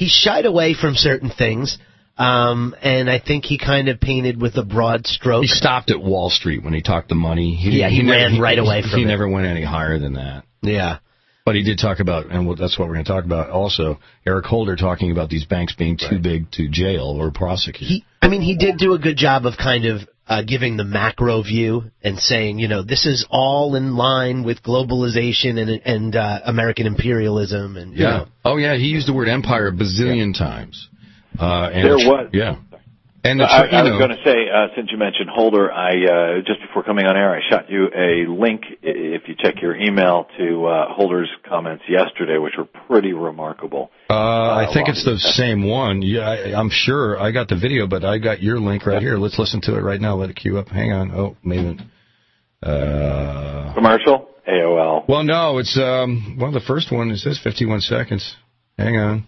he shied away from certain things. Um, and I think he kind of painted with a broad stroke. He stopped at Wall Street when he talked the money. He, yeah, he, he ran never, right he, away from he it. He never went any higher than that. Yeah. But he did talk about, and that's what we're going to talk about also, Eric Holder talking about these banks being too right. big to jail or prosecute. He, I mean, he did do a good job of kind of uh, giving the macro view and saying, you know, this is all in line with globalization and and uh, American imperialism. And you yeah. know. Oh, yeah, he used the word empire a bazillion yeah. times. Uh, and there was. Yeah. And the, I, I was know, going to say, uh, since you mentioned Holder, I uh, just before coming on air, I shot you a link, if you check your email, to uh, Holder's comments yesterday, which were pretty remarkable. Uh, I uh, think it's the same one. Yeah, I, I'm sure. I got the video, but I got your link right here. Let's listen to it right now. Let it queue up. Hang on. Oh, maybe. Uh, Commercial? A O L. Well, no, it's um, well, the first one. It says fifty-one seconds. Hang on.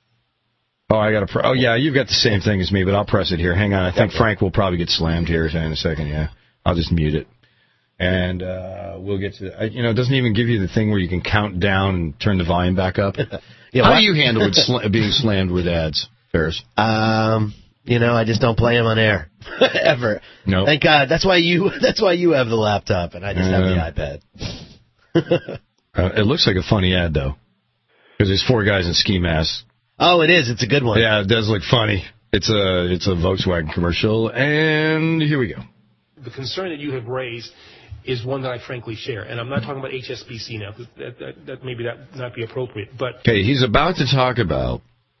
Oh, I got to. Pre- oh, yeah, you've got the same thing as me, but I'll press it here. Hang on. I think Frank will probably get slammed here in a second. Yeah, I'll just mute it, and uh, we'll get to. I, you know, it doesn't even give you the thing where you can count down and turn the volume back up. yeah, How what? do you handle it sl- being slammed with ads, Ferris? Um, you know, I just don't play them on air ever. No. Nope. Thank God. That's why you. That's why you have the laptop, and I just uh, have the iPad. uh, it looks like a funny ad though, because there's four guys in ski masks. Oh, it is. It's a good one. Yeah, it does look funny. It's a it's a Volkswagen commercial, and here we go. The concern that you have raised is one that I frankly share, and I'm not talking about H S B C now, because that, that, that maybe that not be appropriate. But okay, he's about to talk about,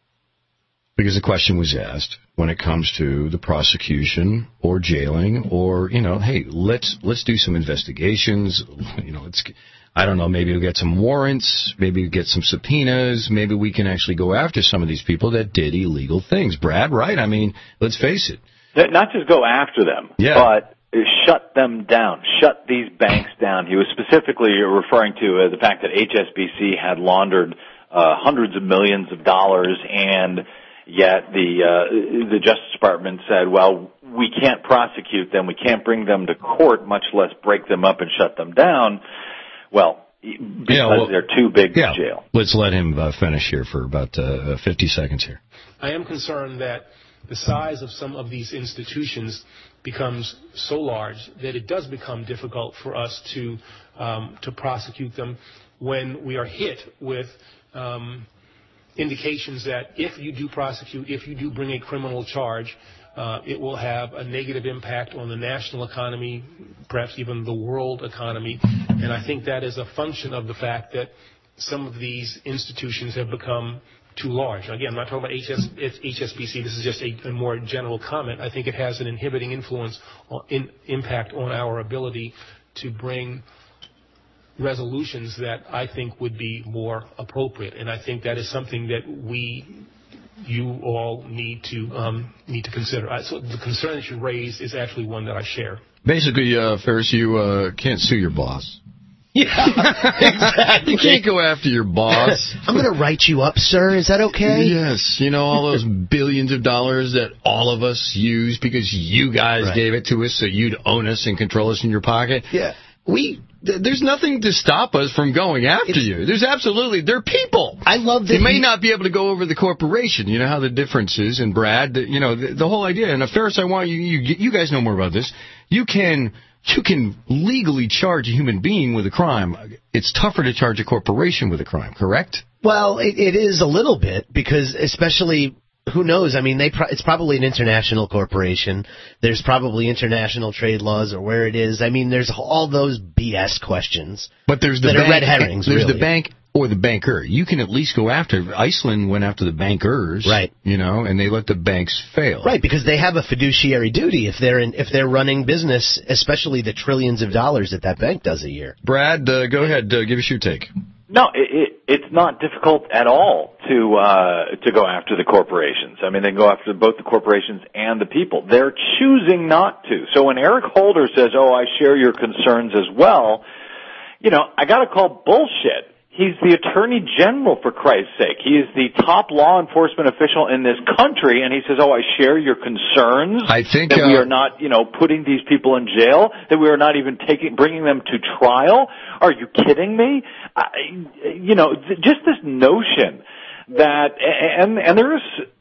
because the question was asked, when it comes to the prosecution or jailing, or you know, hey, let's let's do some investigations. You know, let's. I don't know, maybe we'll get some warrants, maybe we'll get some subpoenas, maybe we can actually go after some of these people that did illegal things. Brad, right? I mean, let's face it. Not just go after them, yeah. but shut them down, shut these banks down. He was specifically referring to uh, the fact that H S B C had laundered uh, hundreds of millions of dollars, and yet the uh, the Justice Department said, well, we can't prosecute them, we can't bring them to court, much less break them up and shut them down. Well, because yeah, well, they're too big yeah, to jail. Let's let him uh, finish here for about uh, fifty seconds here. I am concerned that the size of some of these institutions becomes so large that it does become difficult for us to um, to prosecute them when we are hit with um, indications that if you do prosecute, if you do bring a criminal charge, Uh, it will have a negative impact on the national economy, perhaps even the world economy. And I think that is a function of the fact that some of these institutions have become too large. Again, I'm not talking about H S, H S B C. This is just a, a more general comment. I think it has an inhibiting influence, on, in, impact on our ability to bring resolutions that I think would be more appropriate. And I think that is something that we... you all need to um, need to consider. Uh, so the concern that you raised is actually one that I share. Basically, uh, Ferris, you uh, can't sue your boss. Yeah, exactly. You can't go after your boss. I'm going to write you up, sir. Is that okay? Yes. You know, all those billions of dollars that all of us use because you guys right. gave it to us so you'd own us and control us in your pocket. Yeah. We... There's nothing to stop us from going after it's, you. There's absolutely, they're people. I love that. They may not be able to go over the corporation. You know how the difference is. And Brad, the, you know, the, the whole idea. And Ferris, I want you, you, you guys know more about this. You can, you can legally charge a human being with a crime. It's tougher to charge a corporation with a crime, correct? Well, it, it is a little bit because especially, who knows? I mean, they pro- it's probably an international corporation. There's probably international trade laws or where it is. I mean, there's all those B S questions. But there's the that bank, are red herrings. There's really. the bank or the banker. You can at least go after. Iceland went after the bankers, right? You know, and they let the banks fail, right? Because they have a fiduciary duty if they're in, if they're running business, especially the trillions of dollars that that bank does a year. Brad, uh, go ahead, uh, give us your take. No, it, it, it's not difficult at all to uh, to go after the corporations. I mean, they go after both the corporations and the people. They're choosing not to. So when Eric Holder says, "Oh, I share your concerns as well," you know, I got to call bullshit. He's the Attorney General, for Christ's sake. He is the top law enforcement official in this country, and he says, oh, I share your concerns I think, that uh, we are not, you know, putting these people in jail, that we are not even taking, bringing them to trial. Are you kidding me? I, you know, just this notion that, and, and there is,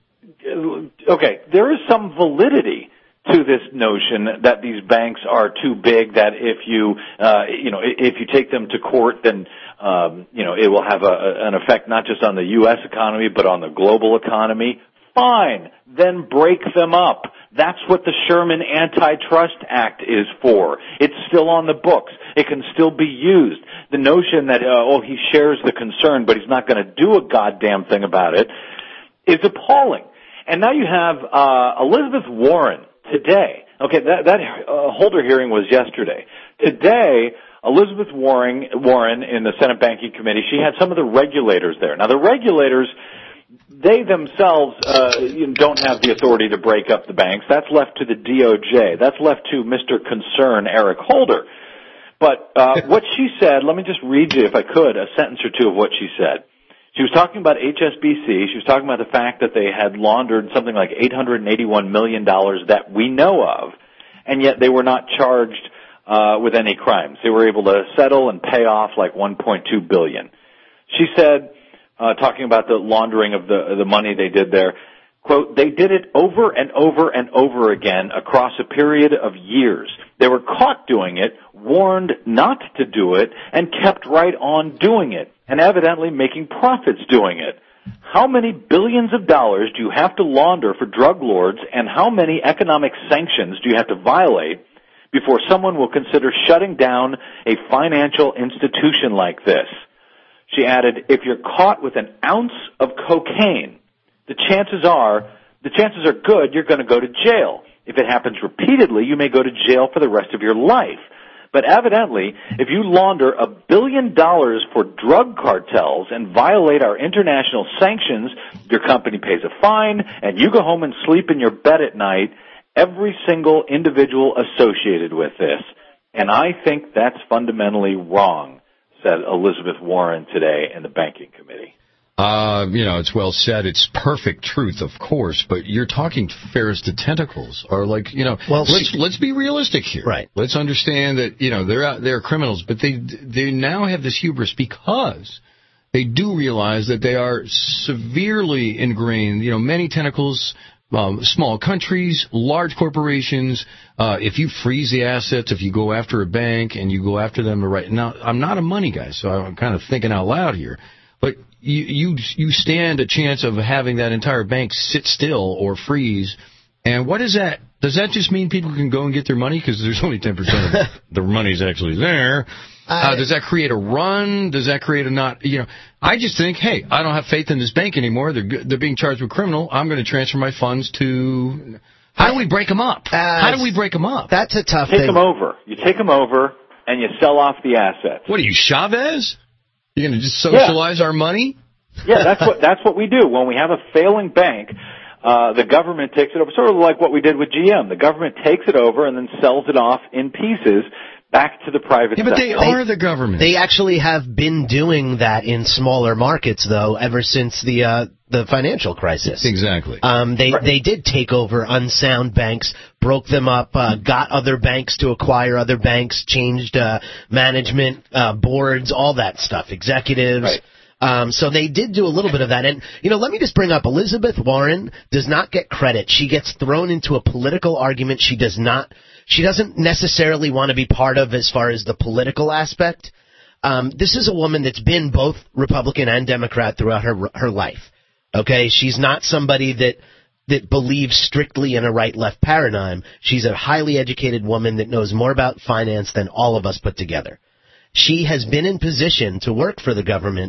okay, there is some validity to this notion that these banks are too big, that if you, uh, you know, if you take them to court, then, um, you know, it will have a, an effect not just on the U S economy, but on the global economy. Fine. Then break them up. That's what the Sherman Antitrust Act is for. It's still on the books. It can still be used. The notion that, uh, oh, he shares the concern, but he's not going to do a goddamn thing about it, is appalling. And now you have uh, Elizabeth Warren today. Okay, that, that uh, Holder hearing was yesterday. Today, Elizabeth Warren, Warren in the Senate Banking Committee, she had some of the regulators there. Now, the regulators, they themselves uh, don't have the authority to break up the banks. That's left to the D O J. That's left to Mister Concern, Eric Holder. But uh, what she said, let me just read you, if I could, a sentence or two of what she said. She was talking about H S B C. She was talking about the fact that they had laundered something like eight hundred eighty-one million dollars that we know of, and yet they were not charged uh, with any crimes. They were able to settle and pay off like one point two billion dollars. She said, uh, talking about the laundering of the, the money they did there, quote, they did it over and over and over again across a period of years. They were caught doing it, warned not to do it, and kept right on doing it, and evidently making profits doing it. How many billions of dollars do you have to launder for drug lords, and how many economic sanctions do you have to violate before someone will consider shutting down a financial institution like this? She added, if you're caught with an ounce of cocaine, the chances are, the chances are good you're going to go to jail. If it happens repeatedly, you may go to jail for the rest of your life. But evidently, if you launder a billion dollars for drug cartels and violate our international sanctions, your company pays a fine, and you go home and sleep in your bed at night, every single individual associated with this. And I think that's fundamentally wrong, said Elizabeth Warren today in the Banking Committee. Uh, you know, it's well said. It's perfect truth, of course, but you're talking Ferris to tentacles, or like, you know, well, let's let's be realistic here. Right. Let's understand that, you know, they're out, they're criminals, but they they now have this hubris because they do realize that they are severely ingrained. You know, many tentacles. Um, small countries, large corporations, uh, if you freeze the assets, if you go after a bank and you go after them to right now, I'm not a money guy, so I'm kind of thinking out loud here, but you, you, you stand a chance of having that entire bank sit still or freeze. And what is that? Does that just mean people can go and get their money? Because there's only ten percent of the money's actually there. Uh, does that create a run? Does that create a not, you know, I just think, hey, I don't have faith in this bank anymore. They're they're being charged with criminal. I'm going to transfer my funds to, how do we break them up? Uh, how do we break them up? That's a tough take thing. Take them over. You take them over and you sell off the assets. What are you, Chavez? You're going to just socialize yeah. our money? Yeah, that's what, that's what we do. When we have a failing bank, uh, the government takes it over, sort of like what we did with G M. The government takes it over and then sells it off in pieces back to the private yeah, but sector. they are the government. They actually have been doing that in smaller markets, though, ever since the uh, the financial crisis. Exactly. Um, they right. they did take over unsound banks, broke them up, uh, got other banks to acquire other banks, changed uh, management, uh, boards, all that stuff, executives. Right. Um, so they did do a little bit of that. And, you know, let me just bring up, Elizabeth Warren does not get credit. She gets thrown into a political argument she does not, she doesn't necessarily want to be part of as far as the political aspect. Um, this is a woman that's been both Republican and Democrat throughout her her life. Okay? She's not somebody that that believes strictly in a right-left paradigm. She's a highly educated woman that knows more about finance than all of us put together. She has been in position to work for the government,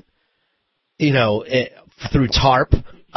you know, through TARP,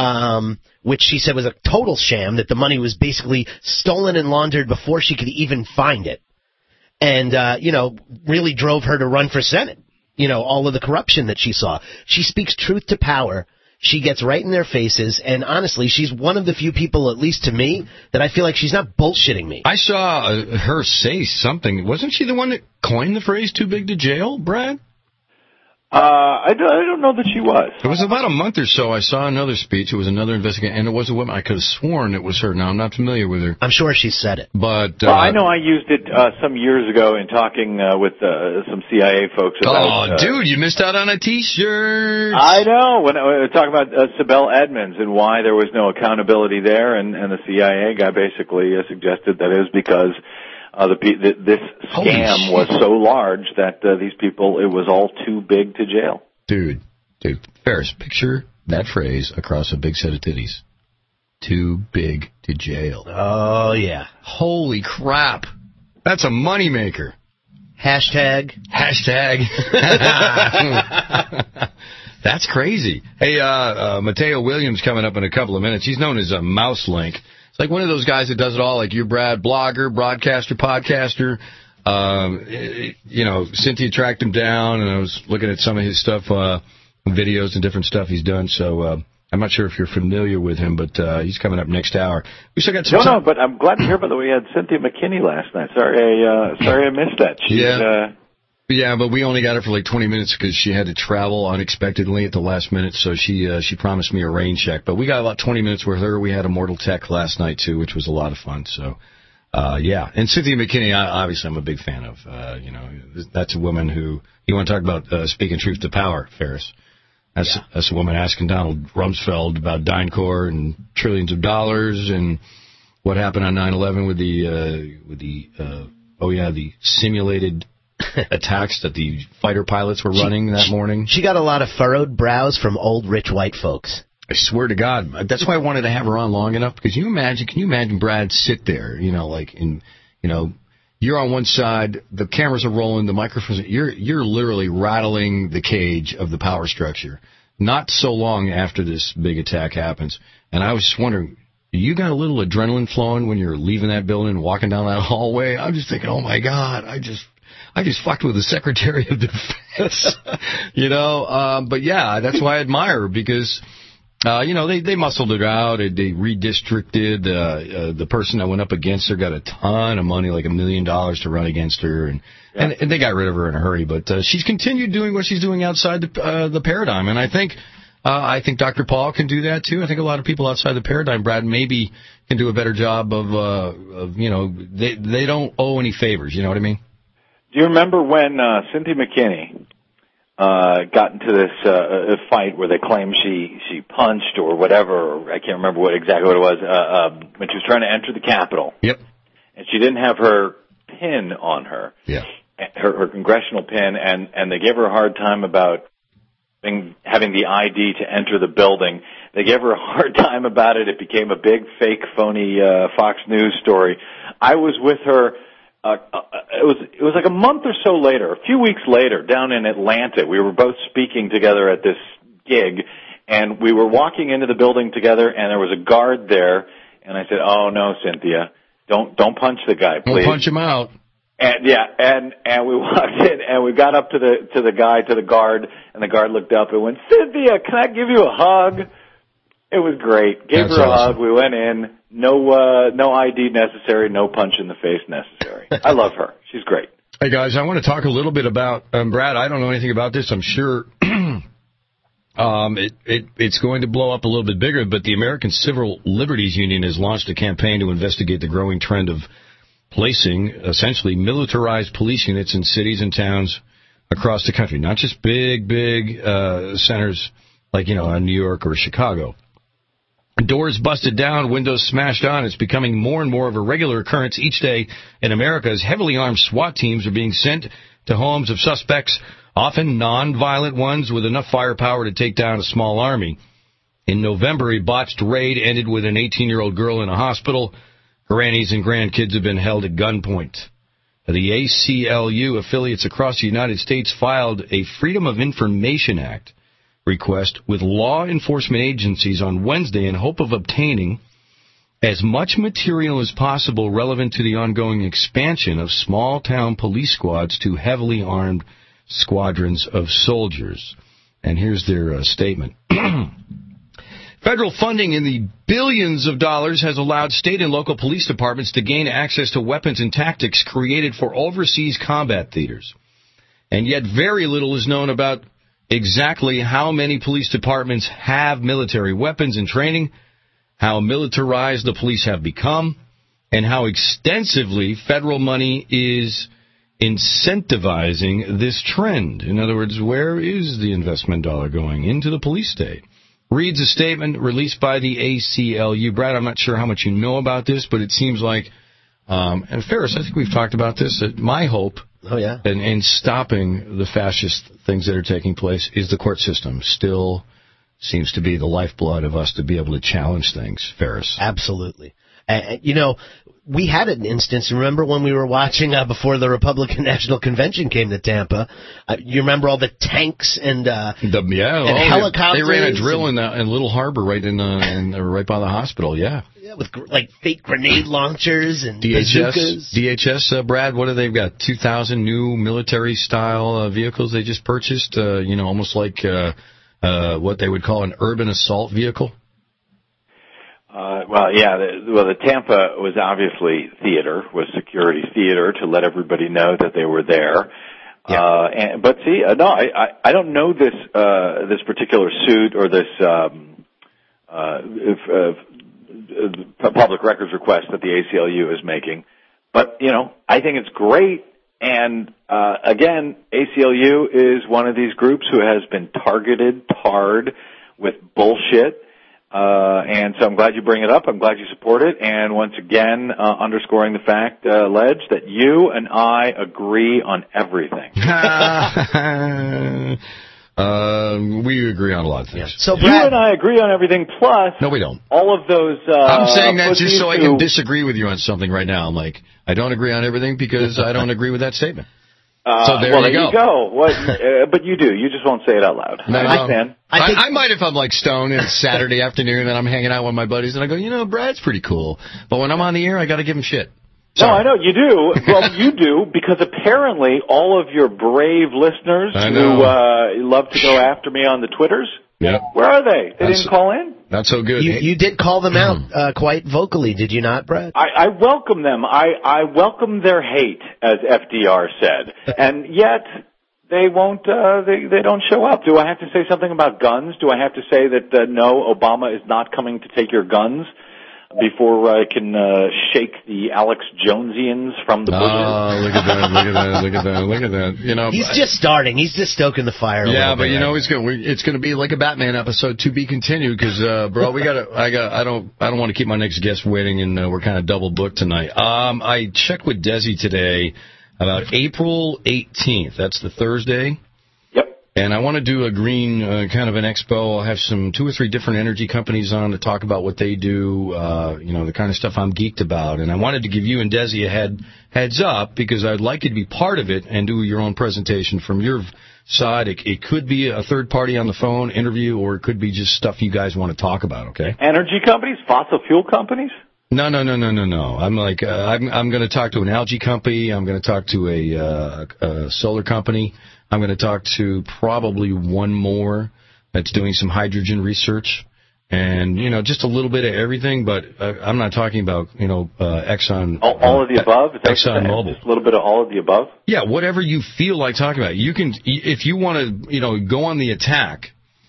um, which she said was a total sham, that the money was basically stolen and laundered before she could even find it. And, uh, you know, really drove her to run for Senate, you know, all of the corruption that she saw. She speaks truth to power. She gets right in their faces, and honestly, she's one of the few people, at least to me, that I feel like she's not bullshitting me. I saw uh, her say something. Wasn't she the one that coined the phrase "too big to jail," Brad? Uh, I don't, I don't know that she was. It was about a month or so. I saw another speech. It was another investigator, and it was a woman. I could have sworn it was her. Now, I'm not familiar with her. I'm sure she said it. But uh, well, I know I used it uh, some years ago in talking uh, with uh, some C I A folks about... Oh, uh, dude, you missed out on a T-shirt. I know. When I was talking about uh, Sibel Edmonds and why there was no accountability there, and, and the C I A guy basically uh, suggested that it was because... Uh, the, the, this scam was so large that uh, these people, it was all too big to jail. Dude, dude, Ferris, picture that phrase across a big set of titties. Too big to jail. Oh, yeah. Holy crap. That's a moneymaker. Hashtag. Hashtag. That's crazy. Hey, uh, uh, Mateo Williams coming up in a couple of minutes. He's known as a Mouse Link. It's like one of those guys that does it all, like you, Brad, blogger, broadcaster, podcaster. Um, it, you know, Cynthia tracked him down, and I was looking at some of his stuff, uh, videos and different stuff he's done. So uh, I'm not sure if you're familiar with him, but uh, he's coming up next hour. We still got some No, time. no, but I'm glad to hear, by the way, we had Cynthia McKinney last night. Sorry, I, uh, sorry I missed that. She's, yeah. Uh, Yeah, but we only got her for like twenty minutes because she had to travel unexpectedly at the last minute, so she uh, she promised me a rain check. But we got about twenty minutes with her. We had Immortal Tech last night, too, which was a lot of fun. So, uh, yeah. And Cynthia McKinney, I, obviously, I'm a big fan of. Uh, you know, that's a woman who, you want to talk about uh, speaking truth to power, Ferris. That's, yeah. that's a woman asking Donald Rumsfeld about DynCorp and trillions of dollars and what happened on nine eleven with the, uh, with the uh, oh, yeah, the simulated attacks that the fighter pilots were running she, that morning. She got a lot of furrowed brows from old rich white folks. I swear to God. That's why I wanted to have her on long enough, because you imagine, can you imagine Brad sit there, you know, like in, you know, you're on one side, the cameras are rolling, the microphones, you're, you're literally rattling the cage of the power structure. Not so long after this big attack happens. And I was just wondering, you got a little adrenaline flowing when you're leaving that building and walking down that hallway? I'm just thinking, oh my God, I just, I just fucked with the Secretary of Defense, you know. Um, but yeah, that's why I admire her, because, uh, you know, they, they muscled it out. They redistricted. Uh, uh, the person that went up against her got a ton of money, like a million dollars to run against her. And, yeah. and, and they got rid of her in a hurry. But uh, she's continued doing what she's doing outside the, uh, the paradigm. And I think uh, I think Doctor Paul can do that, too. I think a lot of people outside the paradigm, Brad, maybe can do a better job of, uh, of you know, they, they don't owe any favors. You know what I mean? Do you remember when uh, Cynthia McKinney uh, got into this uh, fight where they claimed she, she punched or whatever, or I can't remember what exactly what it was, uh, uh, when she was trying to enter the Capitol? Yep. And she didn't have her pin on her, yeah, her, her congressional pin, and, and they gave her a hard time about being, having the I D to enter the building. They gave her a hard time about it. It became a big, fake, phony uh, Fox News story. I was with her. Uh, uh, it was it was like a month or so later, a few weeks later, down in Atlanta. We were both speaking together at this gig, and we were walking into the building together, and there was a guard there, and I said, "Oh no, Cynthia, don't don't punch the guy, please. Don't punch him out." And yeah, and and we walked in, and we got up to the to the guy, to the guard, and the guard looked up and went, "Cynthia, can I give you a hug?" It was great. Gave That's her a awesome. hug. We went in. No, uh, no I D necessary. No punch in the face necessary. I love her. She's great. Hey guys, I want to talk a little bit about um, Brad. I don't know anything about this. I'm sure um, it, it it's going to blow up a little bit bigger. But the American Civil Liberties Union has launched a campaign to investigate the growing trend of placing essentially militarized police units in cities and towns across the country, not just big, big uh, centers like you know in New York or Chicago. Doors busted down, windows smashed on. It's becoming more and more of a regular occurrence each day in America as heavily armed SWAT teams are being sent to homes of suspects, often non-violent ones with enough firepower to take down a small army. In November, a botched raid ended with an eighteen-year-old girl in a hospital. Grannies and grandkids have been held at gunpoint. The A C L U affiliates across the United States filed a Freedom of Information Act request with law enforcement agencies on Wednesday in hope of obtaining as much material as possible relevant to the ongoing expansion of small-town police squads to heavily armed squadrons of soldiers. And here's their uh, statement. Federal funding in the billions of dollars has allowed state and local police departments to gain access to weapons and tactics created for overseas combat theaters. And yet very little is known about exactly how many police departments have military weapons and training, how militarized the police have become, and how extensively federal money is incentivizing this trend. In other words, where is the investment dollar going? Into the police state. Reads a statement released by the A C L U. Brad, I'm not sure how much you know about this, but it seems like, um, and Ferris, I think we've talked about this, that my hope oh, yeah. in, in stopping the fascist things that are taking place is the court system. Still seems to be the lifeblood of us to be able to challenge things, Ferris. Absolutely. Uh, you know, we had an instance, remember when we were watching uh, before the Republican National Convention came to Tampa, uh, you remember all the tanks and, uh, the, yeah, and oh, helicopters? They ran a drill in, the, in Little Harbor right in, uh, in uh, right by the hospital, yeah. Yeah, with like fake grenade launchers and D H S, bazookas. D H S, uh, Brad, what do they've got? two thousand new military-style uh, vehicles they just purchased, uh, you know, almost like uh, uh, what they would call an urban assault vehicle. Uh, well, yeah, the, well, the Tampa was obviously theater, was security theater to let everybody know that they were there. Yeah. Uh, and, but see, uh, no, I, I, I don't know this, uh, this particular suit or this, um, uh, if, uh, public records request that the A C L U is making. But, you know, I think it's great. And, uh, again, A C L U is one of these groups who has been targeted hard with bullshit. Uh, and so I'm glad you bring it up. I'm glad you support it. And once again, uh, underscoring the fact, uh, Ledge, that you and I agree on everything. uh, we agree on a lot of things. Yeah. So Brad, you and I agree on everything, plus... No, we don't. All of those... Uh, I'm saying that just so I can disagree with you on something right now. I'm like, I don't agree on everything because I don't agree with that statement. Uh, so there well, you there go. you go. What, uh, but you do. You just won't say it out loud. No, I no. understand. I, think, I, I might if I'm like stoned and it's Saturday afternoon and I'm hanging out with my buddies and I go, you know, Brad's pretty cool. But when I'm on the air, I got to give him shit. Sorry. No, I know you do. Well, you do because apparently all of your brave listeners who uh, love to go after me on the Twitters, yep. where are they? They That's, didn't call in? Not so good. You, you did call them out uh, quite vocally, did you not, Brad? I, I welcome them. I, I welcome their hate, as F D R said. And yet... They won't, uh, they, they don't show up. Do I have to say something about guns? Do I have to say that, uh, no, Obama is not coming to take your guns before I can, uh, shake the Alex Jonesians from the bushes? Oh, look at that, look at that, look at that, look at that. You know, he's just starting. He's just stoking the fire. Yeah, but bit. you know, it's going to, it's going to be like a Batman episode to be continued because, uh, bro, we got to, I got, I don't, I don't want to keep my next guest waiting and, uh, we're kind of double booked tonight. Um, I checked with Desi today. About April eighteenth, that's the Thursday. Yep. And I want to do a green uh, kind of an expo. I'll have some two or three different energy companies on to talk about what they do, uh, you know, the kind of stuff I'm geeked about. And I wanted to give you and Desi a head, heads up because I'd like you to be part of it and do your own presentation from your side. It, it could be a third party on the phone interview or it could be just stuff you guys want to talk about, okay? Energy companies? Fossil fuel companies? No, no, no, no, no, no. I'm like, uh, I'm, I'm going to talk to an algae company. I'm going to talk to a, uh, a solar company. I'm going to talk to probably one more that's doing some hydrogen research. And, you know, just a little bit of everything, but uh, I'm not talking about, you know, uh, Exxon. All, all of the uh, above? Is that Exxon Mobil. Just a little bit of all of the above? Yeah, whatever you feel like talking about. You can, if you want to, you know, go on the attack.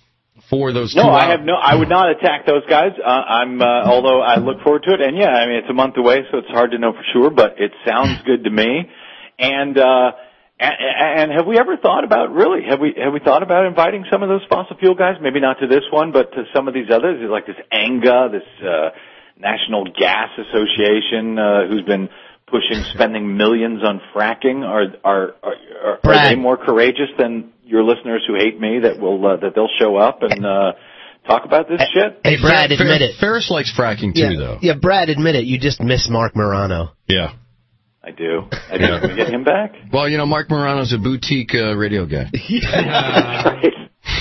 For those no, two I out- have no. I would not attack those guys. Uh, I'm, uh, although I look forward to it, and yeah, I mean it's a month away, so it's hard to know for sure, but it sounds good to me. And uh, and, and have we ever thought about really? Have we have we thought about inviting some of those fossil fuel guys? Maybe not to this one, but to some of these others, like this ANGA, this uh, National Gas Association, uh, who's been pushing spending millions on fracking. Are are are, are, are they more courageous than your listeners who hate me that will uh, that they'll show up and uh, talk about this shit? Hey, Brad, Fer- admit it. Ferris likes fracking too, yeah, though. Yeah, Brad, admit it. You just miss Mark Morano. Yeah. I do. I do. Can we get him back? Well, you know, Mark Morano's a boutique uh, radio guy. That's right.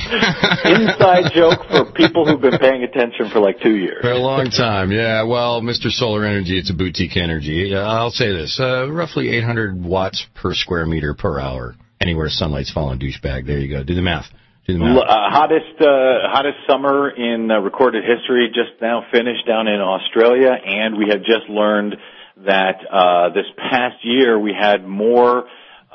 Inside joke for people who've been paying attention for like two years. For a long time, yeah. Well, Mister Solar Energy, it's a boutique energy. Uh, I'll say this, uh, roughly eight hundred watts per square meter per hour. Anywhere sunlight's falling, douchebag. There you go. Do the math. Do the math. Uh, hottest, uh, hottest summer in uh, recorded history just now finished down in Australia, and we have just learned that uh, this past year we had more uh,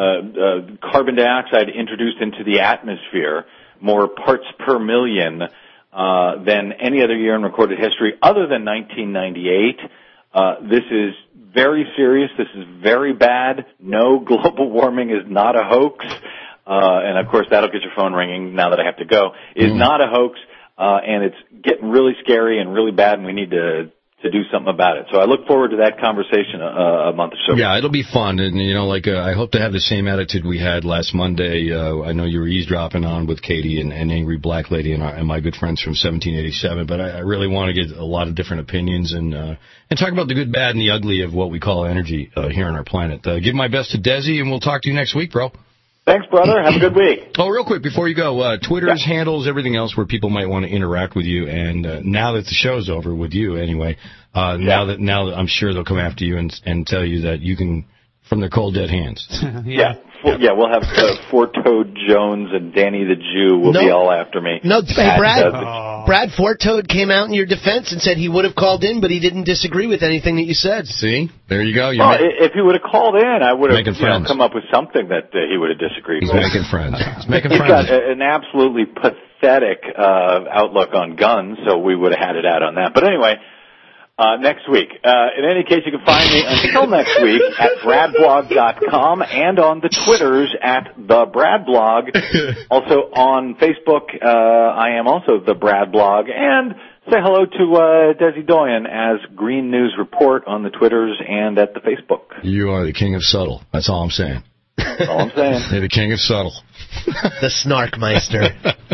uh, carbon dioxide introduced into the atmosphere, more parts per million uh, than any other year in recorded history other than nineteen ninety-eight. Uh, this is very serious. This is very bad. No, global warming is not a hoax. Uh, and of course, that'll get your phone ringing now that I have to go. Is mm. not a hoax, uh, and it's getting really scary and really bad, and we need to to do something about it. So I look forward to that conversation a, a month or so. Yeah, it'll be fun, and you know, like uh, I hope to have the same attitude we had last Monday. Uh, I know you were eavesdropping on with Katie and, and Angry Black Lady and, our, and my good friends from seventeen eighty-seven, but I, I really want to get a lot of different opinions and uh, and talk about the good, bad, and the ugly of what we call energy uh, here on our planet. Uh, give my best to Desi, and we'll talk to you next week, bro. Thanks, brother. Have a good week. Oh, real quick, before you go, uh, Twitter's yeah. handles, everything else where people might want to interact with you. And uh, now that the show's over, with you anyway, uh, yeah. now that now that I'm sure they'll come after you and and tell you that you can, from their cold, dead hands. yeah. Yeah. Well, yeah, we'll have uh, Four-Toed Jones and Danny the Jew will no, be all after me. No, hey, Brad, uh, Brad Four-Toed came out in your defense and said he would have called in, but he didn't disagree with anything that you said. See? There you go. You're well, ma- if he would have called in, I would have you know, come up with something that uh, he would have disagreed He's with. He's making friends. He's making He's friends. He's got a, an absolutely pathetic uh, outlook on guns, so we would have had it out on that. But anyway... Uh, next week. Uh, in any case, you can find me until next week at brad blog dot com and on the Twitters at the Brad Blog. Also on Facebook, uh, I am also the Brad Blog. And say hello to uh, Desi Doyen as Green News Report on the Twitters and at the Facebook. You are the king of subtle. That's all I'm saying. That's all I'm saying. You're the king of subtle. The Snarkmeister.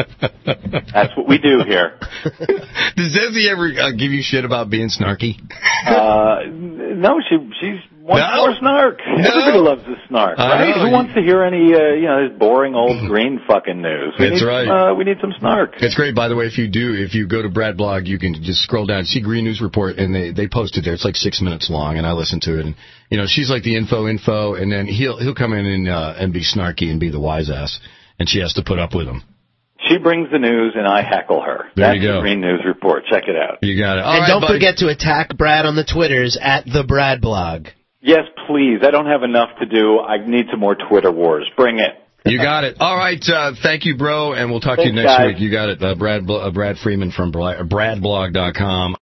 That's what we do here. Does Desi ever uh, give you shit about being snarky? Uh, no, she she's wants no? more snark. No? Everybody loves the snark, I right? know. Who wants to hear any, uh, you know, this boring old green fucking news? We That's need, right. Uh, we need some snark. It's great, by the way. If you do, if you go to Brad Blog, you can just scroll down, see Green News Report, and they they post it there. It's like six minutes long, and I listen to it. And you know, she's like the info info, and then he'll he'll come in and uh, and be snarky and be the wise ass, and she has to put up with him. She brings the news, and I heckle her. There That's you go. the Green News Report. Check it out. You got it. All and right, don't buddy. forget to attack Brad on the Twitters at the Brad Blog. Yes, please. I don't have enough to do. I need some more Twitter wars. Bring it. You got it. All right. Uh, thank you, bro, and we'll talk Thanks, to you next guys. week. You got it. Uh, Brad uh, Brad Freeman from brad blog dot com.